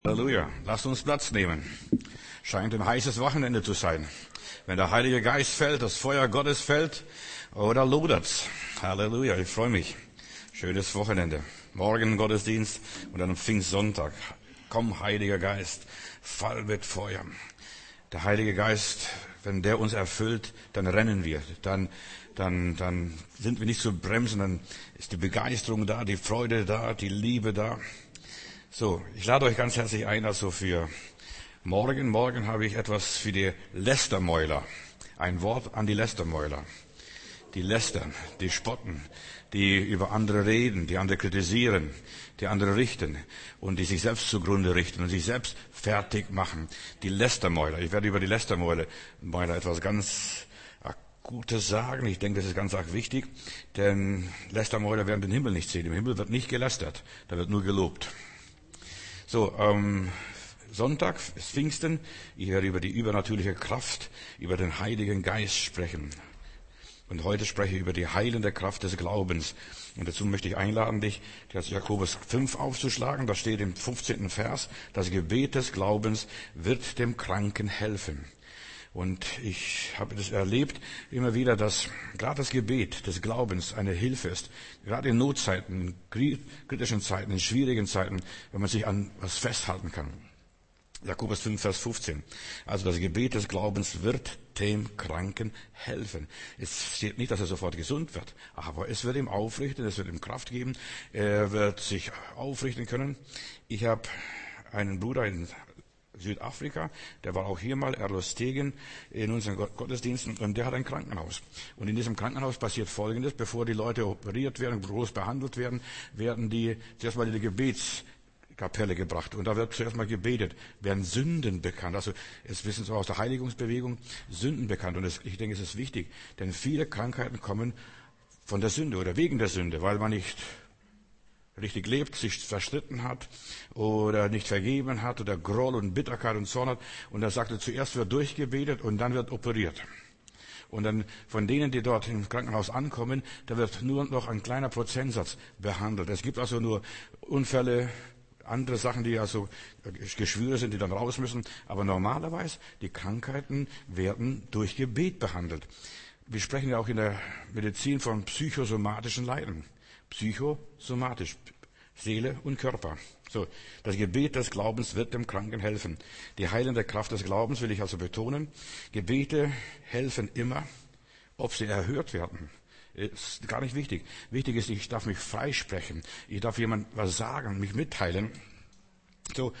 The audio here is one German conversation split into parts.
Halleluja. Lasst uns Platz nehmen. Scheint ein heißes Wochenende zu sein. Wenn der Heilige Geist fällt, das Feuer Gottes fällt, da lodert's. Halleluja, ich freue mich. Schönes Wochenende. Morgen Gottesdienst und dann am Pfingstsonntag. Komm, Heiliger Geist, fall mit Feuer. Der Heilige Geist, wenn der uns erfüllt, dann rennen wir. Dann sind wir nicht zu bremsen, dann ist die Begeisterung da, die Freude da, die Liebe da. So, ich lade euch ganz herzlich ein, also für morgen. Morgen habe ich etwas für die Lästermäuler. Ein Wort an die Lästermäuler. Die lästern, die spotten, die über andere reden, die andere kritisieren, die andere richten und die sich selbst zugrunde richten und sich selbst fertig machen. Die Lästermäuler. Ich werde über die Lästermäuler etwas ganz Gutes sagen. Ich denke, das ist ganz arg wichtig, denn Lästermäuler werden den Himmel nicht sehen. Im Himmel wird nicht gelästert, da wird nur gelobt. So, Sonntag ist Pfingsten. Ich werde über die übernatürliche Kraft, über den Heiligen Geist sprechen. Und heute spreche ich über die heilende Kraft des Glaubens. Und dazu möchte ich einladen, dich, das Jakobus 5 aufzuschlagen. Da steht im 15. Vers, das Gebet des Glaubens wird dem Kranken helfen. Und ich habe das erlebt immer wieder, dass gerade das Gebet des Glaubens eine Hilfe ist. Gerade in Notzeiten, in kritischen Zeiten, in schwierigen Zeiten, wenn man sich an was festhalten kann. Jakobus 5, Vers 15. Also das Gebet des Glaubens wird dem Kranken helfen. Es steht nicht, dass er sofort gesund wird, aber es wird ihm aufrichten, es wird ihm Kraft geben, er wird sich aufrichten können. Ich habe einen Bruder in Südafrika, der war auch hier mal, Erlos Tegen, in unseren Gottesdiensten, und der hat ein Krankenhaus. Und in diesem Krankenhaus passiert Folgendes: Bevor die Leute operiert werden, groß behandelt werden, werden die zuerst mal in die Gebetskapelle gebracht. Und da wird zuerst mal gebetet, werden Sünden bekannt. Also, es wissen Sie aus der Heiligungsbewegung, Sünden bekannt. Und ich denke, es ist wichtig, denn viele Krankheiten kommen von der Sünde oder wegen der Sünde, weil man nicht richtig lebt, sich verstritten hat oder nicht vergeben hat oder Groll und Bitterkeit und Zorn hat. Und er sagte, zuerst wird durchgebetet und dann wird operiert. Und dann von denen, die dort im Krankenhaus ankommen, da wird nur noch ein kleiner Prozentsatz behandelt. Es gibt also nur Unfälle, andere Sachen, die also Geschwüre sind, die dann raus müssen. Aber normalerweise, die Krankheiten werden durch Gebet behandelt. Wir sprechen ja auch in der Medizin von psychosomatischen Leiden. Psychosomatisch, Seele und Körper. So, das Gebet des Glaubens wird dem Kranken helfen. Die heilende Kraft des Glaubens will ich also betonen. Gebete helfen immer, ob sie erhört werden. Ist gar nicht wichtig. Wichtig ist, ich darf mich freisprechen. Ich darf jemand was sagen, mich mitteilen. So,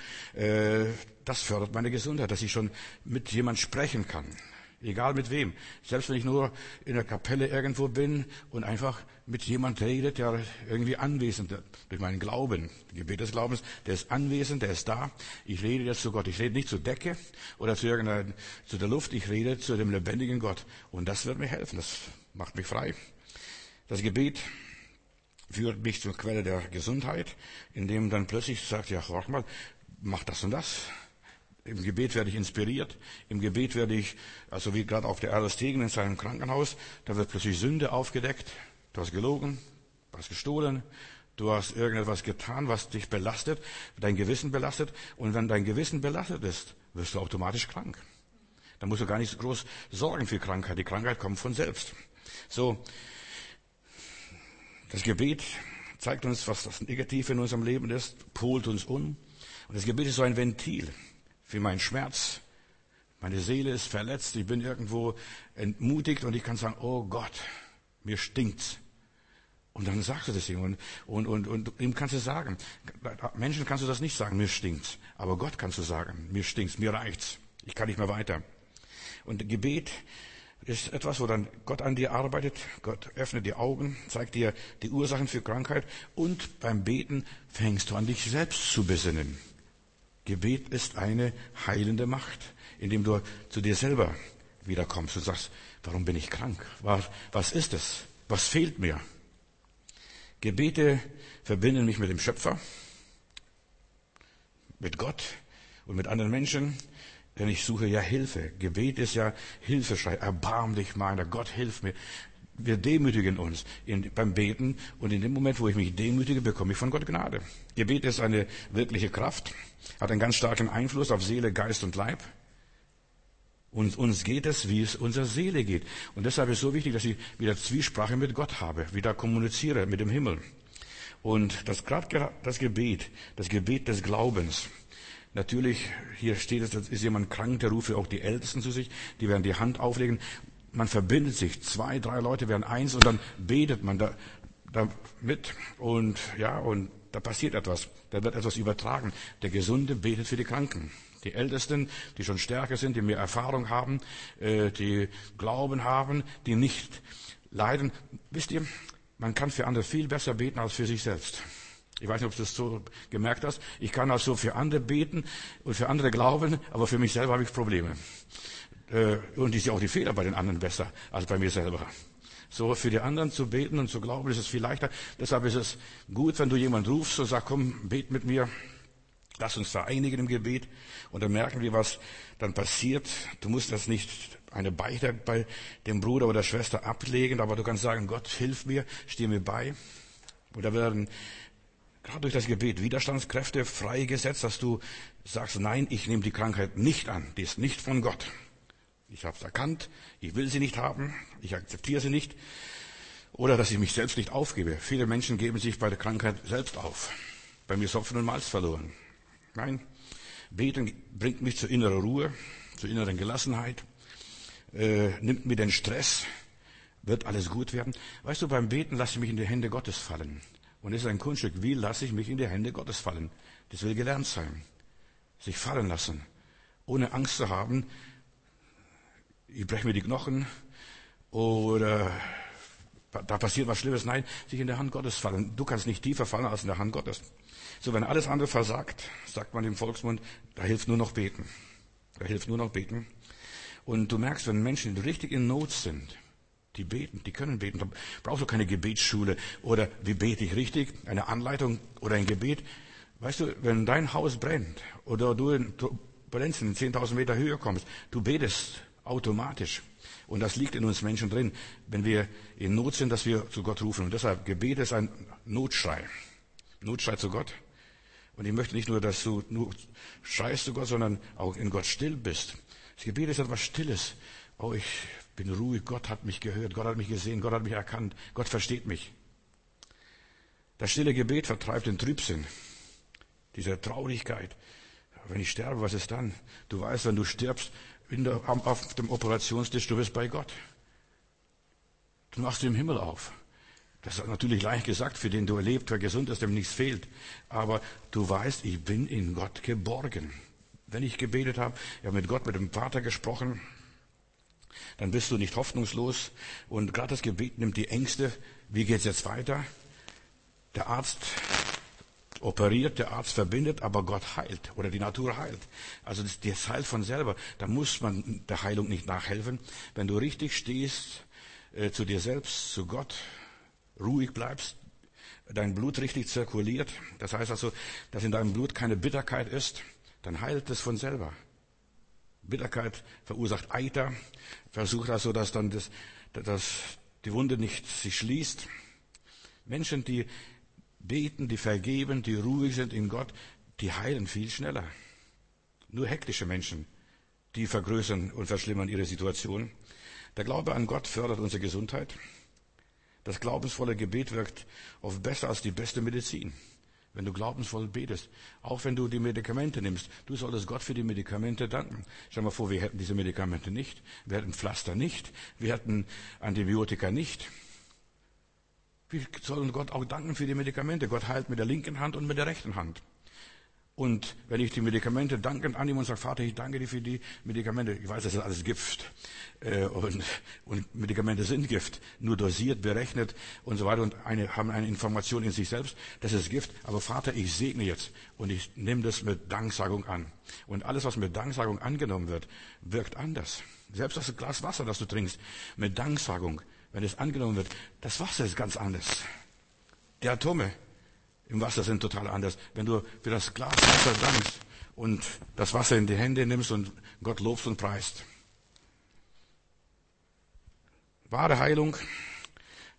das fördert meine Gesundheit, dass ich schon mit jemand sprechen kann. Egal mit wem. Selbst wenn ich nur in der Kapelle irgendwo bin und einfach mit jemand redet, der irgendwie anwesend ist, durch meinen Glauben, das Gebet des Glaubens, der ist anwesend, der ist da. Ich rede jetzt zu Gott. Ich rede nicht zur Decke oder zu der Luft. Ich rede zu dem lebendigen Gott. Und das wird mir helfen. Das macht mich frei. Das Gebet führt mich zur Quelle der Gesundheit, indem dann plötzlich sagt, ja, warte mal, mach das und das. Im Gebet werde ich inspiriert. Im Gebet werde ich, also wie gerade auf der Erlos Tegen in seinem Krankenhaus, da wird plötzlich Sünde aufgedeckt. Du hast gelogen, du hast gestohlen, du hast irgendetwas getan, was dich belastet, dein Gewissen belastet. Und wenn dein Gewissen belastet ist, wirst du automatisch krank. Dann musst du gar nicht groß sorgen für Krankheit. Die Krankheit kommt von selbst. So, das Gebet zeigt uns, was das Negative in unserem Leben ist, polt uns um. Und das Gebet ist so ein Ventil für meinen Schmerz. Meine Seele ist verletzt, ich bin irgendwo entmutigt und ich kann sagen, oh Gott, mir stinkt's. Und dann sagst du das ihm und ihm kannst du sagen, Menschen kannst du das nicht sagen, mir stinkt's. Aber Gott kannst du sagen, mir stinkt's, mir reicht's. Ich kann nicht mehr weiter. Und Gebet ist etwas, wo dann Gott an dir arbeitet. Gott öffnet die Augen, zeigt dir die Ursachen für Krankheit und beim Beten fängst du an, dich selbst zu besinnen. Gebet ist eine heilende Macht, indem du zu dir selber wiederkommst und sagst, warum bin ich krank? Was ist es? Was fehlt mir? Gebete verbinden mich mit dem Schöpfer, mit Gott und mit anderen Menschen, denn ich suche ja Hilfe. Gebet ist ja Hilfeschrei. Erbarm dich meiner, Gott hilf mir. wir demütigen uns beim Beten und in dem Moment, wo ich mich demütige, bekomme ich von Gott Gnade. Gebet ist eine wirkliche Kraft, hat einen ganz starken Einfluss auf Seele, Geist und Leib. Und uns geht es, wie es unserer Seele geht. Und deshalb ist es so wichtig, dass ich wieder Zwiesprache mit Gott habe, wieder kommuniziere mit dem Himmel. Und gerade das Gebet des Glaubens. Natürlich, hier steht es, ist jemand krank, der rufe auch die Ältesten zu sich, die werden die Hand auflegen. Man verbindet sich, 2, 3 Leute werden eins und dann betet man da mit und da passiert etwas. Da wird etwas übertragen. Der Gesunde betet für die Kranken. Die Ältesten, die schon stärker sind, die mehr Erfahrung haben, die Glauben haben, die nicht leiden. Wisst ihr, man kann für andere viel besser beten als für sich selbst. Ich weiß nicht, ob du das so gemerkt hast. Ich kann also für andere beten und für andere glauben, aber für mich selber habe ich Probleme. Und ich sehe auch die Fehler bei den anderen besser als bei mir selber. So für die anderen zu beten und zu glauben, ist es viel leichter. Deshalb ist es gut, wenn du jemanden rufst und sagst, komm, bet mit mir. Lass uns vereinigen im Gebet. Und dann merken wir, was dann passiert. Du musst das nicht eine Beichte bei dem Bruder oder der Schwester ablegen, aber du kannst sagen, Gott, hilf mir, steh mir bei. Und da werden gerade durch das Gebet Widerstandskräfte freigesetzt, dass du sagst, nein, ich nehme die Krankheit nicht an. Die ist nicht von Gott. Ich habe es erkannt, ich will sie nicht haben, ich akzeptiere sie nicht. Oder dass ich mich selbst nicht aufgebe. Viele Menschen geben sich bei der Krankheit selbst auf. Bei mir ist Hopfen und Malz verloren. Nein, Beten bringt mich zur inneren Ruhe, zur inneren Gelassenheit, nimmt mir den Stress, wird alles gut werden. Weißt du, beim Beten lasse ich mich in die Hände Gottes fallen. Und es ist ein Kunststück, wie lasse ich mich in die Hände Gottes fallen? Das will gelernt sein. Sich fallen lassen, ohne Angst zu haben, ich breche mir die Knochen oder da passiert was Schlimmes. Nein, sich in der Hand Gottes fallen. Du kannst nicht tiefer fallen als in der Hand Gottes. So, wenn alles andere versagt, sagt man im Volksmund, da hilft nur noch beten. Da hilft nur noch beten. Und du merkst, wenn Menschen richtig in Not sind, die beten, die können beten. Da brauchst du keine Gebetsschule oder wie bete ich richtig, eine Anleitung oder ein Gebet. Weißt du, wenn dein Haus brennt oder du in Turbulenzen in 10.000 Meter Höhe kommst, du betest automatisch. Und das liegt in uns Menschen drin, wenn wir in Not sind, dass wir zu Gott rufen. Und deshalb, Gebet ist ein Notschrei. Notschrei zu Gott. Und ich möchte nicht nur, dass du nur schreist zu Gott, sondern auch in Gott still bist. Das Gebet ist etwas Stilles. Oh, ich bin ruhig, Gott hat mich gehört, Gott hat mich gesehen, Gott hat mich erkannt, Gott versteht mich. Das stille Gebet vertreibt den Trübsinn, diese Traurigkeit. Wenn ich sterbe, was ist dann? Du weißt, wenn du stirbst, auf dem Operationstisch, du bist bei Gott. Du machst du im Himmel auf. Das ist natürlich leicht gesagt, für den du erlebt, wer gesund ist, dem nichts fehlt. Aber du weißt, ich bin in Gott geborgen. Wenn ich gebetet habe, ich habe mit Gott, mit dem Vater gesprochen, dann bist du nicht hoffnungslos. Und gerade das Gebet nimmt die Ängste. Wie geht's jetzt weiter? Der Arzt operiert, der Arzt verbindet, aber Gott heilt oder die Natur heilt. Also das heilt von selber. Da muss man der Heilung nicht nachhelfen. Wenn du richtig stehst, zu dir selbst, zu Gott, ruhig bleibst, dein Blut richtig zirkuliert, das heißt also, dass in deinem Blut keine Bitterkeit ist, dann heilt es von selber. Bitterkeit verursacht Eiter, versucht also, dass dann die Wunde nicht sich schließt. Menschen, die beten, die vergeben, die ruhig sind in Gott, die heilen viel schneller. Nur hektische Menschen, die vergrößern und verschlimmern ihre Situation. Der Glaube an Gott fördert unsere Gesundheit. Das glaubensvolle Gebet wirkt oft besser als die beste Medizin. Wenn du glaubensvoll betest, auch wenn du die Medikamente nimmst, du solltest Gott für die Medikamente danken. Stell dir mal vor, wir hätten diese Medikamente nicht, wir hätten Pflaster nicht, wir hätten Antibiotika nicht. Wir sollen Gott auch danken für die Medikamente. Gott heilt mit der linken Hand und mit der rechten Hand. Und wenn ich die Medikamente dankend annehme und sage, Vater, ich danke dir für die Medikamente. Ich weiß, das ist alles Gift. Und Medikamente sind Gift. Nur dosiert, berechnet und so weiter. Und haben eine Information in sich selbst. Das ist Gift. Aber Vater, ich segne jetzt. Und ich nehme das mit Danksagung an. Und alles, was mit Danksagung angenommen wird, wirkt anders. Selbst das Glas Wasser, das du trinkst, mit Danksagung, wenn es angenommen wird, das Wasser ist ganz anders. Die Atome im Wasser sind total anders. Wenn du für das Glas Wasser dankst und das Wasser in die Hände nimmst und Gott lobst und preist. Wahre Heilung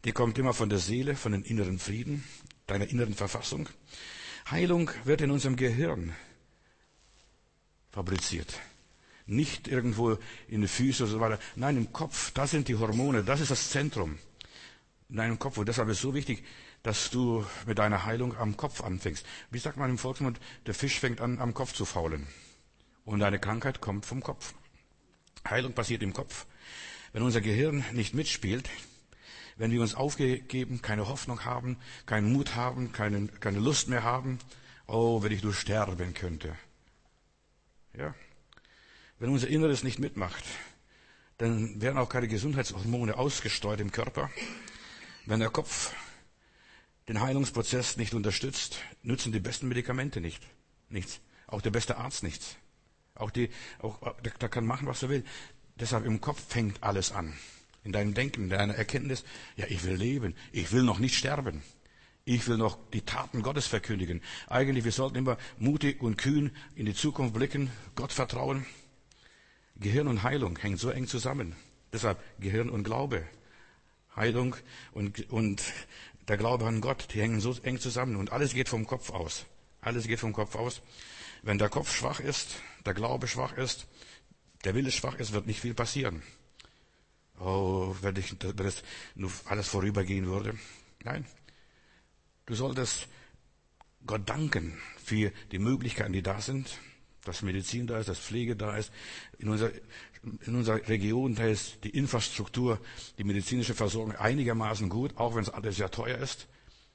Die kommt immer von der Seele, von dem inneren Frieden, deiner inneren Verfassung. Heilung wird in unserem Gehirn fabriziert. Nicht irgendwo in den Füßen oder so weiter. Nein, im Kopf, da sind die Hormone, das ist das Zentrum. In deinem Kopf. Und deshalb ist es so wichtig, dass du mit deiner Heilung am Kopf anfängst. Wie sagt man im Volksmund, der Fisch fängt an, am Kopf zu faulen. Und deine Krankheit kommt vom Kopf. Heilung passiert im Kopf. Wenn unser Gehirn nicht mitspielt, wenn wir uns aufgegeben, keine Hoffnung haben, keinen Mut haben, keine Lust mehr haben, oh, wenn ich nur sterben könnte. Ja. Wenn unser Inneres nicht mitmacht, dann werden auch keine Gesundheitshormone ausgestreut im Körper. Wenn der Kopf den Heilungsprozess nicht unterstützt, nützen die besten Medikamente nichts. Auch der beste Arzt nichts. Der kann machen, was er will. Deshalb im Kopf fängt alles an. In deinem Denken, in deiner Erkenntnis, ja, ich will leben. Ich will noch nicht sterben. Ich will noch die Taten Gottes verkündigen. Eigentlich, wir sollten immer mutig und kühn in die Zukunft blicken, Gott vertrauen. Gehirn und Heilung hängen so eng zusammen. Deshalb Gehirn und Glaube. Heilung und der Glaube an Gott, die hängen so eng zusammen. Und alles geht vom Kopf aus. Alles geht vom Kopf aus. Wenn der Kopf schwach ist, der Glaube schwach ist, der Wille schwach ist, wird nicht viel passieren. Oh, wenn das nur alles vorübergehen würde. Nein. Du solltest Gott danken für die Möglichkeiten, die da sind, dass Medizin da ist, dass Pflege da ist. In unserer Region, da ist die Infrastruktur, die medizinische Versorgung einigermaßen gut, auch wenn es alles sehr teuer ist.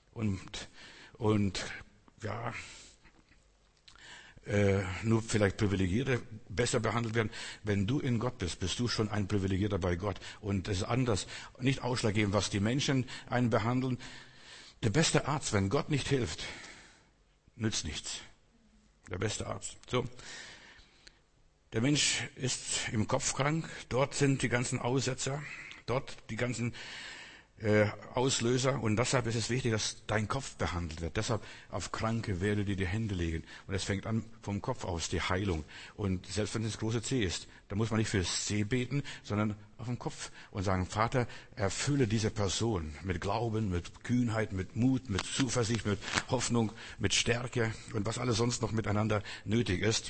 Und ja, nur vielleicht Privilegierte besser behandelt werden. Wenn du in Gott bist, bist du schon ein Privilegierter bei Gott. Und es ist anders, nicht ausschlaggebend, was die Menschen einen behandeln. Der beste Arzt, wenn Gott nicht hilft, nützt nichts. Der beste Arzt. So. Der Mensch ist im Kopf krank. Dort sind die ganzen Aussetzer. Dort die ganzen Auslöser. Und deshalb ist es wichtig, dass dein Kopf behandelt wird. Deshalb auf Kranke werde dir die Hände legen. Und es fängt an vom Kopf aus, die Heilung. Und selbst wenn es das große C ist, da muss man nicht fürs C beten, sondern auf den Kopf und sagen, Vater, erfülle diese Person mit Glauben, mit Kühnheit, mit Mut, mit Zuversicht, mit Hoffnung, mit Stärke und was alles sonst noch miteinander nötig ist.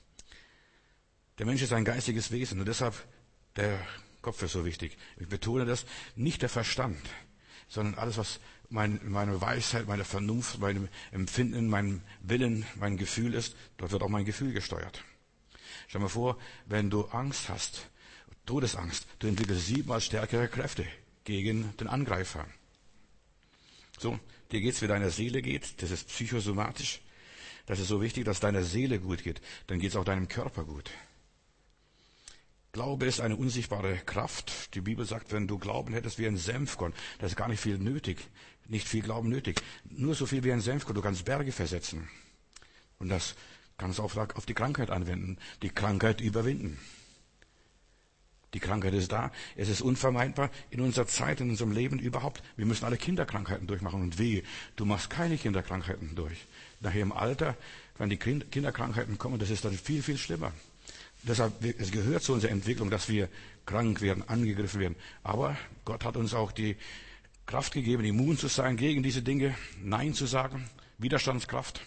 Der Mensch ist ein geistiges Wesen und deshalb der Kopf ist so wichtig. Ich betone das, nicht der Verstand, sondern alles, was meine Weisheit, meine Vernunft, mein Empfinden, mein Willen, mein Gefühl ist, dort wird auch mein Gefühl gesteuert. Stell dir mal vor, wenn du Angst hast, Todesangst, du entwickelst 7-mal stärkere Kräfte gegen den Angreifer. So, dir geht's, wie deiner Seele geht, das ist psychosomatisch. Das ist so wichtig, dass deiner Seele gut geht, dann geht's auch deinem Körper gut. Glaube ist eine unsichtbare Kraft. Die Bibel sagt, wenn du Glauben hättest wie ein Senfkorn, da ist gar nicht viel nötig, nicht viel Glauben nötig. Nur so viel wie ein Senfkorn, du kannst Berge versetzen. Und das kannst du auch auf die Krankheit anwenden, die Krankheit überwinden. Die Krankheit ist da, es ist unvermeidbar in unserer Zeit, in unserem Leben überhaupt. Wir müssen alle Kinderkrankheiten durchmachen und wehe, du machst keine Kinderkrankheiten durch. Nachher im Alter, wenn die Kinderkrankheiten kommen, das ist dann viel, viel schlimmer. Deshalb, es gehört zu unserer Entwicklung, dass wir krank werden, angegriffen werden. Aber Gott hat uns auch die Kraft gegeben, immun zu sein gegen diese Dinge, Nein zu sagen, Widerstandskraft.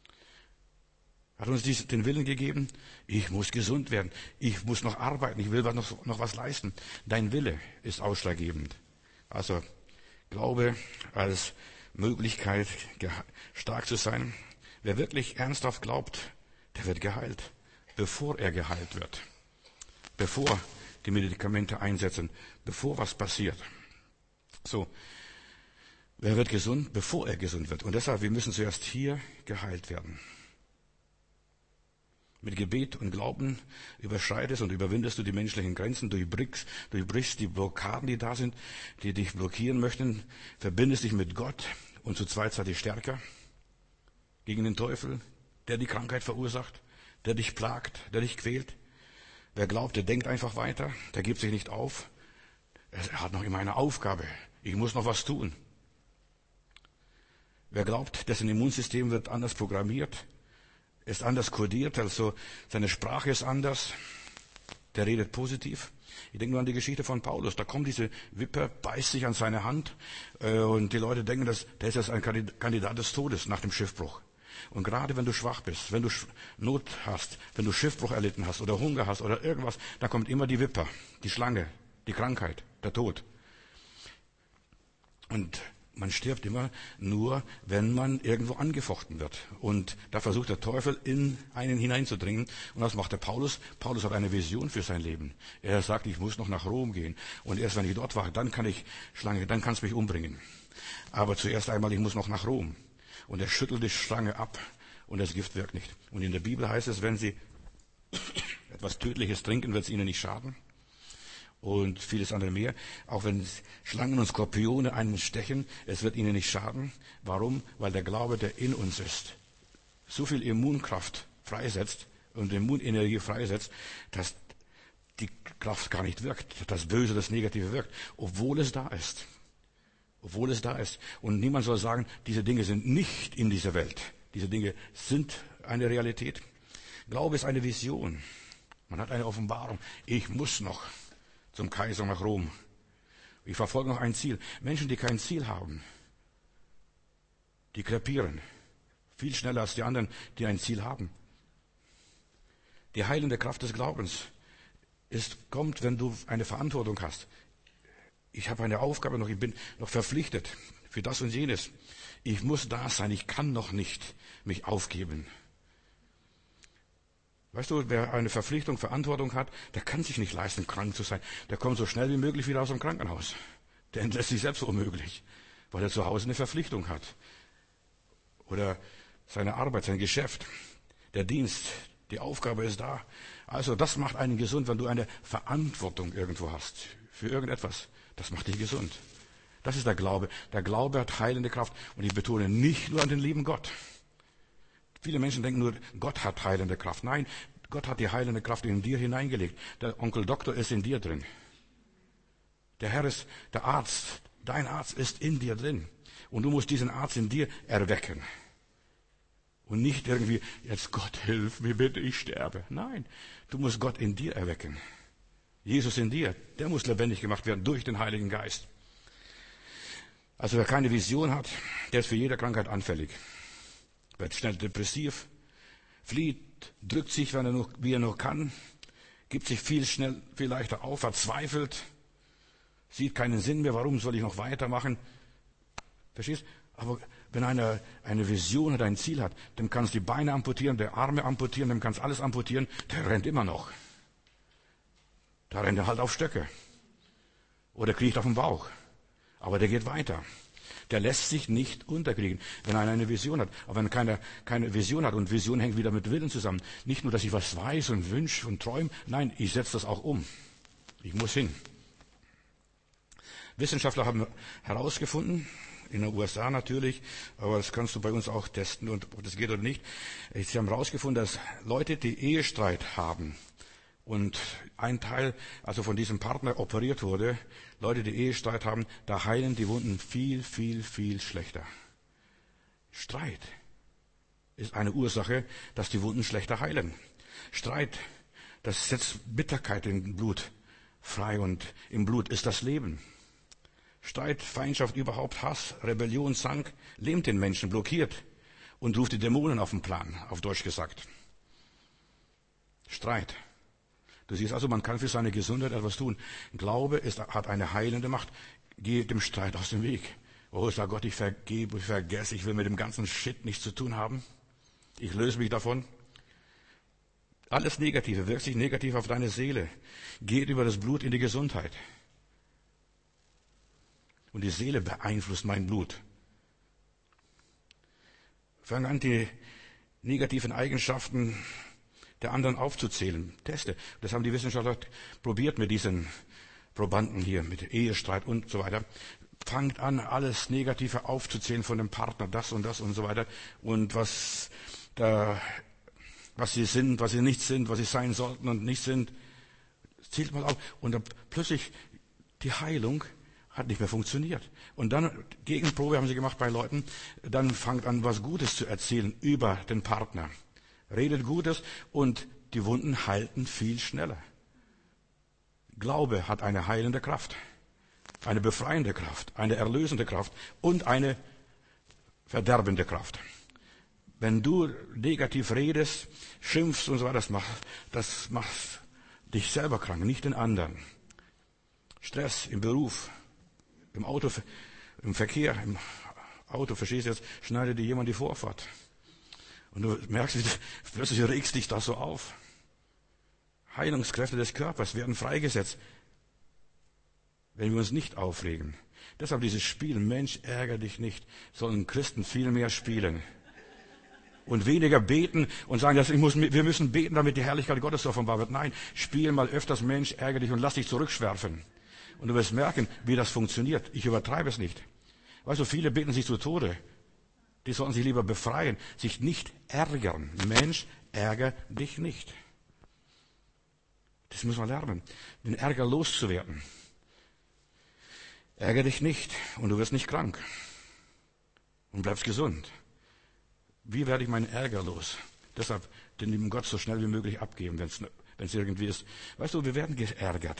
Hat uns den Willen gegeben, ich muss gesund werden, ich muss noch arbeiten, ich will noch was leisten. Dein Wille ist ausschlaggebend. Also Glaube als Möglichkeit, stark zu sein. Wer wirklich ernsthaft glaubt, der wird geheilt. Bevor er geheilt wird, bevor die Medikamente einsetzen, bevor was passiert. So, wer wird gesund, bevor er gesund wird? Und deshalb, wir müssen zuerst hier geheilt werden. Mit Gebet und Glauben überschreitest und überwindest du die menschlichen Grenzen, durchbrichst die Blockaden, die da sind, die dich blockieren möchten, verbindest dich mit Gott und zu zweit seid ihr stärker gegen den Teufel, der die Krankheit verursacht, der dich plagt, der dich quält. Wer glaubt, der denkt einfach weiter, der gibt sich nicht auf. Er hat noch immer eine Aufgabe. Ich muss noch was tun. Wer glaubt, dessen Immunsystem wird anders programmiert, ist anders kodiert, also seine Sprache ist anders, der redet positiv. Ich denke nur an die Geschichte von Paulus. Da kommt diese Wipper, beißt sich an seine Hand und die Leute denken, der ist jetzt ein Kandidat des Todes nach dem Schiffbruch. Und gerade wenn du schwach bist, wenn du Not hast, wenn du Schiffbruch erlitten hast oder Hunger hast oder irgendwas, dann kommt immer die Wipper, die Schlange, die Krankheit, der Tod. Und man stirbt immer nur, wenn man irgendwo angefochten wird. Und da versucht der Teufel in einen hineinzudringen. Und was macht der Paulus? Paulus hat eine Vision für sein Leben. Er sagt, ich muss noch nach Rom gehen. Und erst wenn ich dort war, dann kann ich Schlange, dann kannst du mich umbringen. Aber zuerst einmal, ich muss noch nach Rom. Und er schüttelt die Schlange ab und das Gift wirkt nicht. Und in der Bibel heißt es, wenn sie etwas Tödliches trinken, wird es ihnen nicht schaden. Und vieles andere mehr. Auch wenn Schlangen und Skorpione einen stechen, es wird ihnen nicht schaden. Warum? Weil der Glaube, der in uns ist, so viel Immunkraft freisetzt und Immunenergie freisetzt, dass die Kraft gar nicht wirkt, das Böse, das Negative wirkt, obwohl es da ist. Obwohl es da ist. Und niemand soll sagen, diese Dinge sind nicht in dieser Welt. Diese Dinge sind eine Realität. Glaube ist eine Vision. Man hat eine Offenbarung. Ich muss noch zum Kaiser nach Rom. Ich verfolge noch ein Ziel. Menschen, die kein Ziel haben, die krepieren. Viel schneller als die anderen, die ein Ziel haben. Die heilende Kraft des Glaubens kommt, wenn du eine Verantwortung hast. Ich habe eine Aufgabe noch, ich bin noch verpflichtet für das und jenes. Ich muss da sein, ich kann noch nicht mich aufgeben. Weißt du, wer eine Verpflichtung, Verantwortung hat, der kann sich nicht leisten, krank zu sein. Der kommt so schnell wie möglich wieder aus dem Krankenhaus. Der entlässt sich selbst unmöglich, weil er zu Hause eine Verpflichtung hat. Oder seine Arbeit, sein Geschäft, der Dienst, die Aufgabe ist da. Also das macht einen gesund, wenn du eine Verantwortung irgendwo hast, für irgendetwas. Das macht dich gesund. Das ist der Glaube. Der Glaube hat heilende Kraft. Und ich betone nicht nur an den lieben Gott. Viele Menschen denken nur, Gott hat heilende Kraft. Nein, Gott hat die heilende Kraft in dir hineingelegt. Der Onkel Doktor ist in dir drin. Der Herr ist der Arzt. Dein Arzt ist in dir drin. Und du musst diesen Arzt in dir erwecken. Und nicht irgendwie, jetzt Gott hilf mir bitte, ich sterbe. Nein, du musst Gott in dir erwecken. Jesus in dir, der muss lebendig gemacht werden durch den Heiligen Geist. Also wer keine Vision hat, der ist für jede Krankheit anfällig. Wird schnell depressiv, flieht, drückt sich, wie er nur kann, gibt sich viel leichter auf, verzweifelt, sieht keinen Sinn mehr, warum soll ich noch weitermachen? Verstehst? Aber wenn einer eine Vision hat, ein Ziel hat, dem kannst du die Beine amputieren, der Arme amputieren, dem kannst alles amputieren, der rennt immer noch. Da rennt er halt auf Stöcke. Oder kriecht auf den Bauch. Aber der geht weiter. Der lässt sich nicht unterkriegen, wenn einer eine Vision hat. Aber wenn keiner keine Vision hat, und Vision hängt wieder mit Willen zusammen. Nicht nur, dass ich was weiß und wünsche und träume. Nein, ich setze das auch um. Ich muss hin. Wissenschaftler haben herausgefunden, in den USA natürlich, aber das kannst du bei uns auch testen, und ob das geht oder nicht. Sie haben herausgefunden, dass Leute, die Ehestreit haben, und ein Teil, also von diesem Partner operiert wurde, Leute, die Ehestreit haben, da heilen die Wunden viel, viel, viel schlechter. Streit ist eine Ursache, dass die Wunden schlechter heilen. Streit, das setzt Bitterkeit im Blut frei, und im Blut ist das Leben. Streit, Feindschaft, überhaupt Hass, Rebellion, Zank lähmt den Menschen, blockiert und ruft die Dämonen auf den Plan, auf Deutsch gesagt. Streit. Du siehst also, man kann für seine Gesundheit etwas tun. Glaube hat eine heilende Macht. Geh dem Streit aus dem Weg. Oh, sag Gott, ich vergebe, ich vergesse, ich will mit dem ganzen Shit nichts zu tun haben. Ich löse mich davon. Alles Negative wirkt sich negativ auf deine Seele. Geht über das Blut in die Gesundheit. Und die Seele beeinflusst mein Blut. Fang an, die negativen Eigenschaften der anderen aufzuzählen. Teste. Das haben die Wissenschaftler probiert mit diesen Probanden hier, mit Ehestreit und so weiter. Fangt an, alles Negative aufzuzählen von dem Partner, das und so weiter. Und was sie sind, was sie nicht sind, was sie sein sollten und nicht sind. Zählt mal auf. Und dann plötzlich die Heilung hat nicht mehr funktioniert. Und dann, Gegenprobe haben sie gemacht bei Leuten, dann fangt an, was Gutes zu erzählen über den Partner. Redet Gutes und die Wunden heilten viel schneller. Glaube hat eine heilende Kraft, eine befreiende Kraft, eine erlösende Kraft und eine verderbende Kraft. Wenn du negativ redest, schimpfst und so weiter, das macht dich selber krank, nicht den anderen. Stress im Beruf, im Auto, im Verkehr, im Auto, verstehst du jetzt, schneidet dir jemand die Vorfahrt. Und du merkst, plötzlich regst dich das so auf. Heilungskräfte des Körpers werden freigesetzt, wenn wir uns nicht aufregen. Deshalb dieses Spiel, Mensch, ärgere dich nicht, sollen Christen viel mehr spielen. Und weniger beten und sagen, wir müssen beten, damit die Herrlichkeit Gottes offenbar wird. Nein, spiel mal öfters, Mensch, ärgere dich und lass dich zurückschwerfen. Und du wirst merken, wie das funktioniert. Ich übertreibe es nicht. Weißt du, viele beten sich zu Tode. Die sollten sich lieber befreien, sich nicht ärgern. Mensch, ärgere dich nicht. Das muss man lernen, den Ärger loszuwerden. Ärgere dich nicht und du wirst nicht krank. Und bleibst gesund. Wie werde ich meinen Ärger los? Deshalb den lieben Gott so schnell wie möglich abgeben, wenn es irgendwie ist. Weißt du, wir werden geärgert.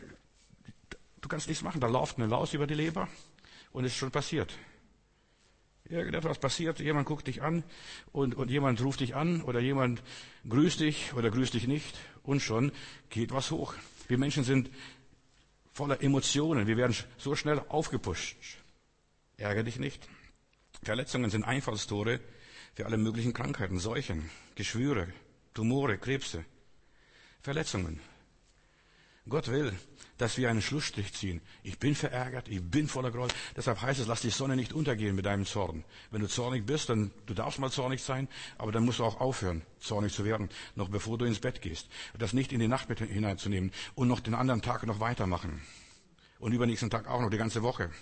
Du kannst nichts machen, da läuft eine Laus über die Leber und es ist schon passiert. Irgendetwas passiert, jemand guckt dich an und jemand ruft dich an oder jemand grüßt dich oder grüßt dich nicht und schon geht was hoch. Wir Menschen sind voller Emotionen, wir werden so schnell aufgepusht. Ärgere dich nicht. Verletzungen sind Einfallstore für alle möglichen Krankheiten, Seuchen, Geschwüre, Tumore, Krebse, Verletzungen. Gott will, dass wir einen Schlussstrich ziehen. Ich bin verärgert, ich bin voller Groll. Deshalb heißt es, lass die Sonne nicht untergehen mit deinem Zorn. Wenn du zornig bist, dann du darfst mal zornig sein, aber dann musst du auch aufhören, zornig zu werden, noch bevor du ins Bett gehst. Das nicht in die Nacht mit hineinzunehmen und noch den anderen Tag noch weitermachen. Und übernächsten Tag auch noch, die ganze Woche.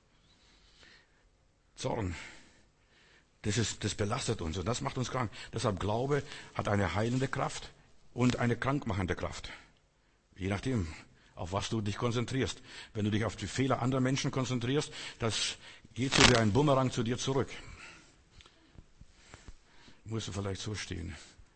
Zorn. Das belastet uns und das macht uns krank. Deshalb Glaube hat eine heilende Kraft und eine krankmachende Kraft. Je nachdem, auf was du dich konzentrierst. Wenn du dich auf die Fehler anderer Menschen konzentrierst, das geht so wie ein Bumerang zu dir zurück. Musst du vielleicht so stehen.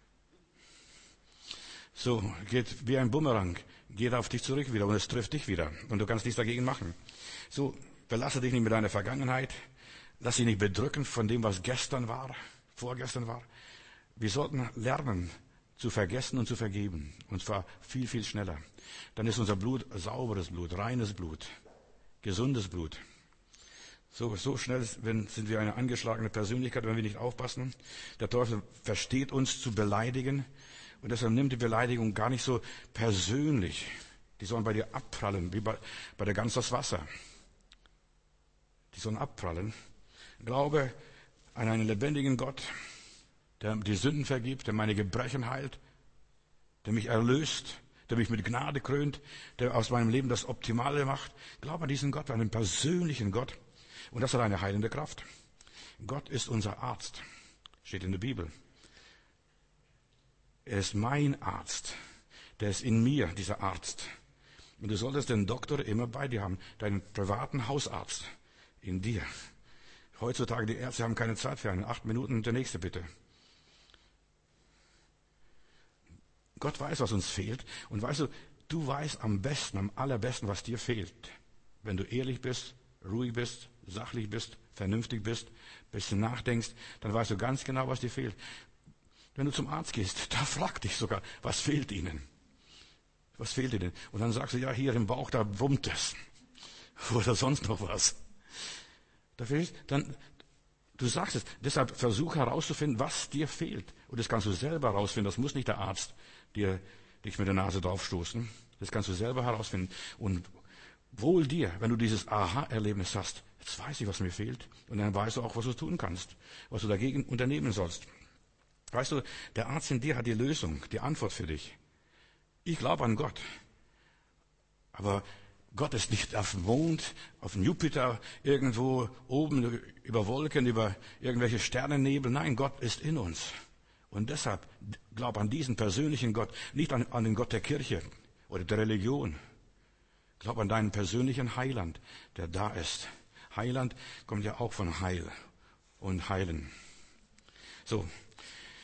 So, geht wie ein Bumerang, geht auf dich zurück wieder und es trifft dich wieder. Und du kannst nichts dagegen machen. So, belasse dich nicht mit deiner Vergangenheit. Lass dich nicht bedrücken von dem, was gestern war, vorgestern war. Wir sollten lernen, zu vergessen und zu vergeben. Und zwar viel, viel schneller. Dann ist unser Blut sauberes Blut, reines Blut, gesundes Blut. So schnell sind wir eine angeschlagene Persönlichkeit, wenn wir nicht aufpassen. Der Teufel versteht uns zu beleidigen. Und deshalb nimmt die Beleidigung gar nicht so persönlich. Die sollen bei dir abprallen, wie bei der Gans das Wasser. Die sollen abprallen. Glaube an einen lebendigen Gott, der die Sünden vergibt, der meine Gebrechen heilt, der mich erlöst, der mich mit Gnade krönt, der aus meinem Leben das Optimale macht. Glaube an diesen Gott, an einen persönlichen Gott. Und das hat eine heilende Kraft. Gott ist unser Arzt, steht in der Bibel. Er ist mein Arzt. Der ist in mir, dieser Arzt. Und du solltest den Doktor immer bei dir haben, deinen privaten Hausarzt in dir. Heutzutage, die Ärzte haben keine Zeit für einen. 8 Minuten und der nächste bitte. Gott weiß, was uns fehlt. Und weißt du, du weißt am besten, am allerbesten, was dir fehlt. Wenn du ehrlich bist, ruhig bist, sachlich bist, vernünftig bist, bisschen nachdenkst, dann weißt du ganz genau, was dir fehlt. Wenn du zum Arzt gehst, da fragt dich sogar, was fehlt Ihnen? Was fehlt Ihnen? Und dann sagst du, ja, hier im Bauch, da brummt es. Oder sonst noch was. Du sagst es. Deshalb versuch herauszufinden, was dir fehlt. Und das kannst du selber herausfinden. Das muss nicht der Arzt dich mit der Nase draufstoßen. Das kannst du selber herausfinden. Und wohl dir, wenn du dieses Aha-Erlebnis hast, jetzt weiß ich, was mir fehlt. Und dann weißt du auch, was du tun kannst. Was du dagegen unternehmen sollst. Weißt du, der Arzt in dir hat die Lösung, die Antwort für dich. Ich glaube an Gott. Aber Gott ist nicht auf dem Mond, auf dem Jupiter, irgendwo oben über Wolken, über irgendwelche Sternennebel. Nein, Gott ist in uns. Und deshalb glaub an diesen persönlichen Gott, nicht an den Gott der Kirche oder der Religion. Glaub an deinen persönlichen Heiland, der da ist. Heiland kommt ja auch von Heil und Heilen. So,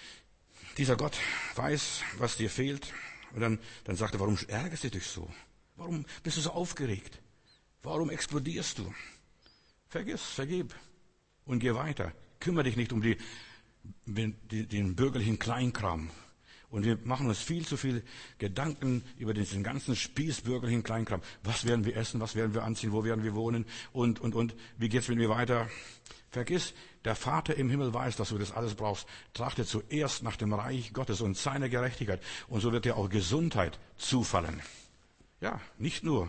dieser Gott weiß, was dir fehlt. Und dann sagt er, warum ärgerst du dich so? Warum bist du so aufgeregt? Warum explodierst du? Vergib und geh weiter. Kümmere dich nicht um den bürgerlichen Kleinkram. Und wir machen uns viel zu viel Gedanken über diesen ganzen spießbürgerlichen Kleinkram. Was werden wir essen? Was werden wir anziehen? Wo werden wir wohnen? Und. Wie geht's mit mir weiter? Vergiss, der Vater im Himmel weiß, dass du das alles brauchst. Trachte zuerst nach dem Reich Gottes und seiner Gerechtigkeit. Und so wird dir auch Gesundheit zufallen. Ja, nicht nur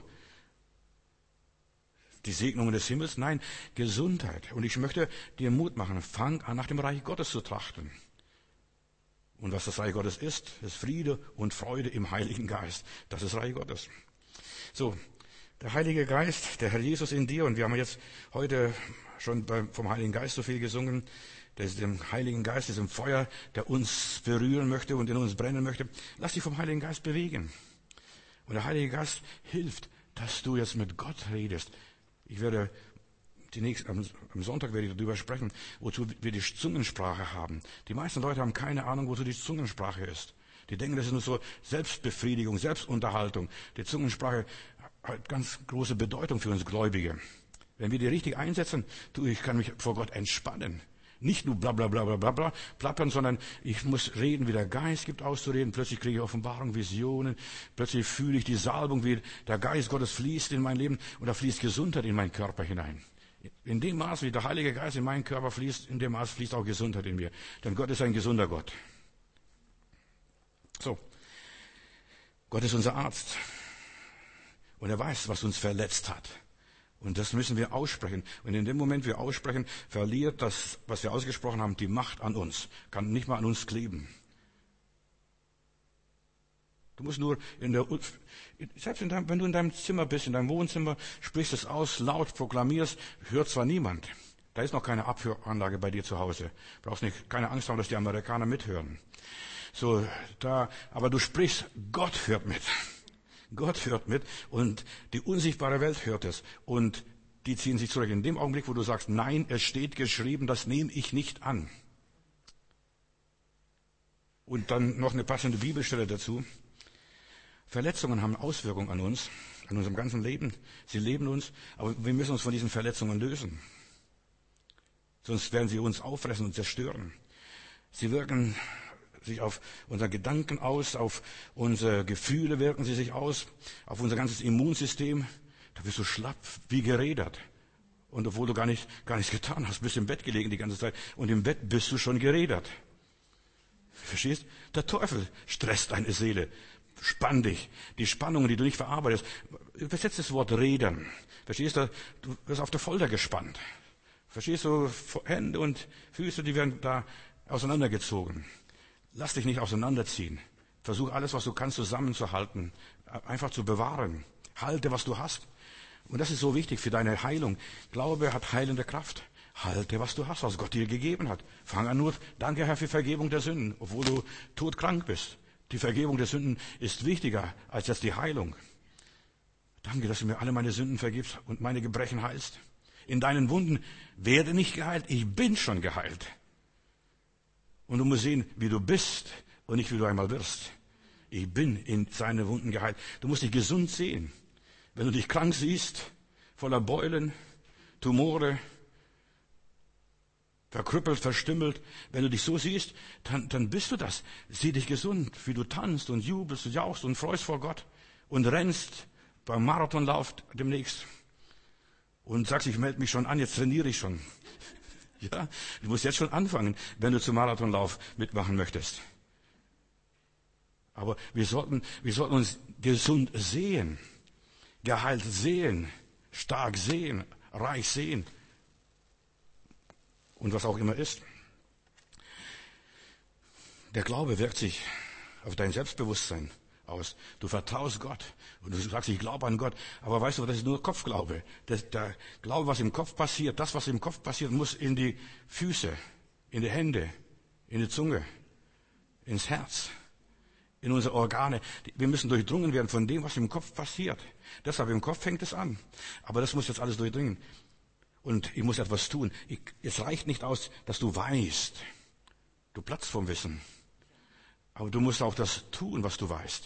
die Segnungen des Himmels, nein, Gesundheit. Und ich möchte dir Mut machen, fang an, nach dem Reich Gottes zu trachten. Und was das Reich Gottes ist Friede und Freude im Heiligen Geist. Das ist Reich Gottes. So, der Heilige Geist, der Herr Jesus in dir, und wir haben jetzt heute schon vom Heiligen Geist so viel gesungen, dem Heiligen Geist, diesem Feuer, der uns berühren möchte und in uns brennen möchte. Lass dich vom Heiligen Geist bewegen. Und der Heilige Geist hilft, dass du jetzt mit Gott redest. Ich werde am Sonntag werde ich darüber sprechen, wozu wir die Zungensprache haben. Die meisten Leute haben keine Ahnung, wozu die Zungensprache ist. Die denken, das ist nur so Selbstbefriedigung, Selbstunterhaltung. Die Zungensprache hat ganz große Bedeutung für uns Gläubige. Wenn wir die richtig einsetzen, ich kann mich vor Gott entspannen. Nicht nur bla bla bla bla bla bla plappern, sondern ich muss reden, wie der Geist gibt auszureden. Plötzlich kriege ich Offenbarung, Visionen. Plötzlich fühle ich die Salbung, wie der Geist Gottes fließt in mein Leben und da fließt Gesundheit in meinen Körper hinein. In dem Maß, wie der Heilige Geist in meinen Körper fließt, in dem Maß fließt auch Gesundheit in mir. Denn Gott ist ein gesunder Gott. So. Gott ist unser Arzt. Und er weiß, was uns verletzt hat. Und das müssen wir aussprechen. Und in dem Moment, wir aussprechen, verliert das, was wir ausgesprochen haben, die Macht an uns. Kann nicht mal an uns kleben. Du musst nur selbst wenn du in deinem Zimmer bist, in deinem Wohnzimmer, sprichst es aus, laut proklamierst, hört zwar niemand. Da ist noch keine Abhöranlage bei dir zu Hause. Brauchst keine Angst haben, dass die Amerikaner mithören. Aber du sprichst, Gott hört mit. Gott hört mit und die unsichtbare Welt hört es. Und die ziehen sich zurück. In dem Augenblick, wo du sagst, nein, es steht geschrieben, das nehme ich nicht an. Und dann noch eine passende Bibelstelle dazu. Verletzungen haben Auswirkungen an uns, an unserem ganzen Leben. Sie leben uns, aber wir müssen uns von diesen Verletzungen lösen. Sonst werden sie uns auffressen und zerstören. Sie wirken sich auf unsere Gedanken aus, auf unsere Gefühle wirken sie sich aus, auf unser ganzes Immunsystem. Da bist du schlapp wie gerädert. Und obwohl du gar nichts getan hast, bist im Bett gelegen die ganze Zeit. Und im Bett bist du schon gerädert. Verstehst? Der Teufel stresst deine Seele. Spann dich. Die Spannungen, die du nicht verarbeitest. Übersetzt das Wort Rädern. Verstehst du? Du wirst auf der Folter gespannt. Verstehst du? Hände und Füße, die werden da auseinandergezogen. Lass dich nicht auseinanderziehen. Versuch alles, was du kannst, zusammenzuhalten. Einfach zu bewahren. Halte, was du hast. Und das ist so wichtig für deine Heilung. Glaube hat heilende Kraft. Halte, was du hast, was Gott dir gegeben hat. Fang an nur, danke Herr für Vergebung der Sünden, obwohl du todkrank bist. Die Vergebung der Sünden ist wichtiger als jetzt die Heilung. Danke, dass du mir alle meine Sünden vergibst und meine Gebrechen heilst. In deinen Wunden werde nicht geheilt, ich bin schon geheilt. Und du musst sehen, wie du bist und nicht, wie du einmal wirst. Ich bin in seine Wunden geheilt. Du musst dich gesund sehen. Wenn du dich krank siehst, voller Beulen, Tumore, verkrüppelt, verstümmelt, wenn du dich so siehst, dann bist du das. Sieh dich gesund, wie du tanzt und jubelst und jauchst und freust vor Gott und rennst beim Marathonlauf demnächst und sagst, ich melde mich schon an, jetzt trainiere ich schon. Ja, du musst jetzt schon anfangen, wenn du zum Marathonlauf mitmachen möchtest. Aber wir sollten uns gesund sehen, geheilt sehen, stark sehen, reich sehen. Und was auch immer ist. Der Glaube wirkt sich auf dein Selbstbewusstsein aus. Du vertraust Gott und du sagst, ich glaube an Gott. Aber weißt du, das ist nur Kopfglaube. Der Glaube, was im Kopf passiert, das, was im Kopf passiert, muss in die Füße, in die Hände, in die Zunge, ins Herz, in unsere Organe. Wir müssen durchdrungen werden von dem, was im Kopf passiert. Deshalb im Kopf fängt es an. Aber das muss jetzt alles durchdringen. Und ich muss etwas tun. Es reicht nicht aus, dass du weißt. Du platzt vom Wissen. Aber du musst auch das tun, was du weißt.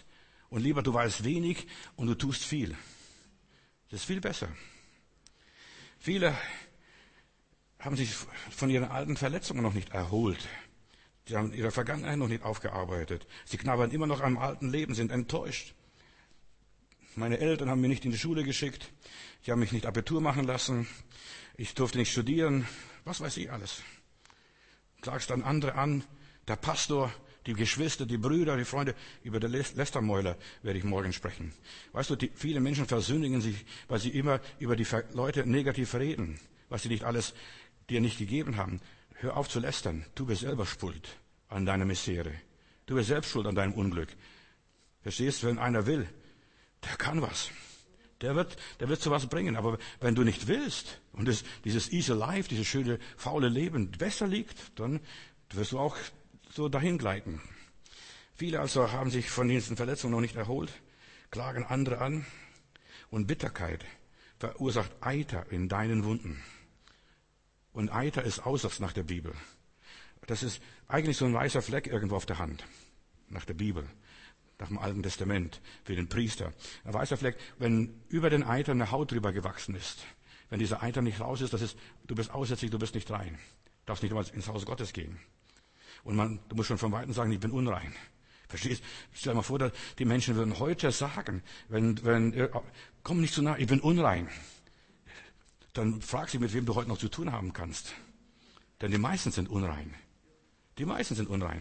Und lieber, du weißt wenig und du tust viel. Das ist viel besser. Viele haben sich von ihren alten Verletzungen noch nicht erholt. Sie haben ihre Vergangenheit noch nicht aufgearbeitet. Sie knabbern immer noch am alten Leben, sind enttäuscht. Meine Eltern haben mich nicht in die Schule geschickt. Die haben mich nicht Abitur machen lassen. Ich durfte nicht studieren. Was weiß ich alles. Klagst dann andere an. Der Pastor, die Geschwister, die Brüder, die Freunde. Über den Lästermäuler werde ich morgen sprechen. Weißt du, viele Menschen versündigen sich, weil sie immer über die Leute negativ reden, was sie nicht alles dir nicht gegeben haben. Hör auf zu lästern. Du bist selber schuld an deiner Misere. Du bist selbst schuld an deinem Unglück. Verstehst du, wenn einer will, der kann was. Der wird zu was bringen. Aber wenn du nicht willst und dieses easy life, dieses schöne, faule Leben besser liegt, dann wirst du auch so dahin gleiten. Viele also haben sich von diesen Verletzungen noch nicht erholt, klagen andere an. Und Bitterkeit verursacht Eiter in deinen Wunden. Und Eiter ist Aussatz nach der Bibel. Das ist eigentlich so ein weißer Fleck irgendwo auf der Hand, nach der Bibel. Nach dem Alten Testament, für den Priester. Ein weißer Fleck, wenn über den Eiter eine Haut drüber gewachsen ist. Wenn dieser Eiter nicht raus ist, du bist aussätzlich, du bist nicht rein. Du darfst nicht einmal ins Haus Gottes gehen. Und du musst schon von Weitem sagen, ich bin unrein. Verstehst? Stell dir mal vor, die Menschen würden heute sagen, komm nicht zu nah, ich bin unrein. Dann frag sie, mit wem du heute noch zu tun haben kannst. Denn die meisten sind unrein. Die meisten sind unrein.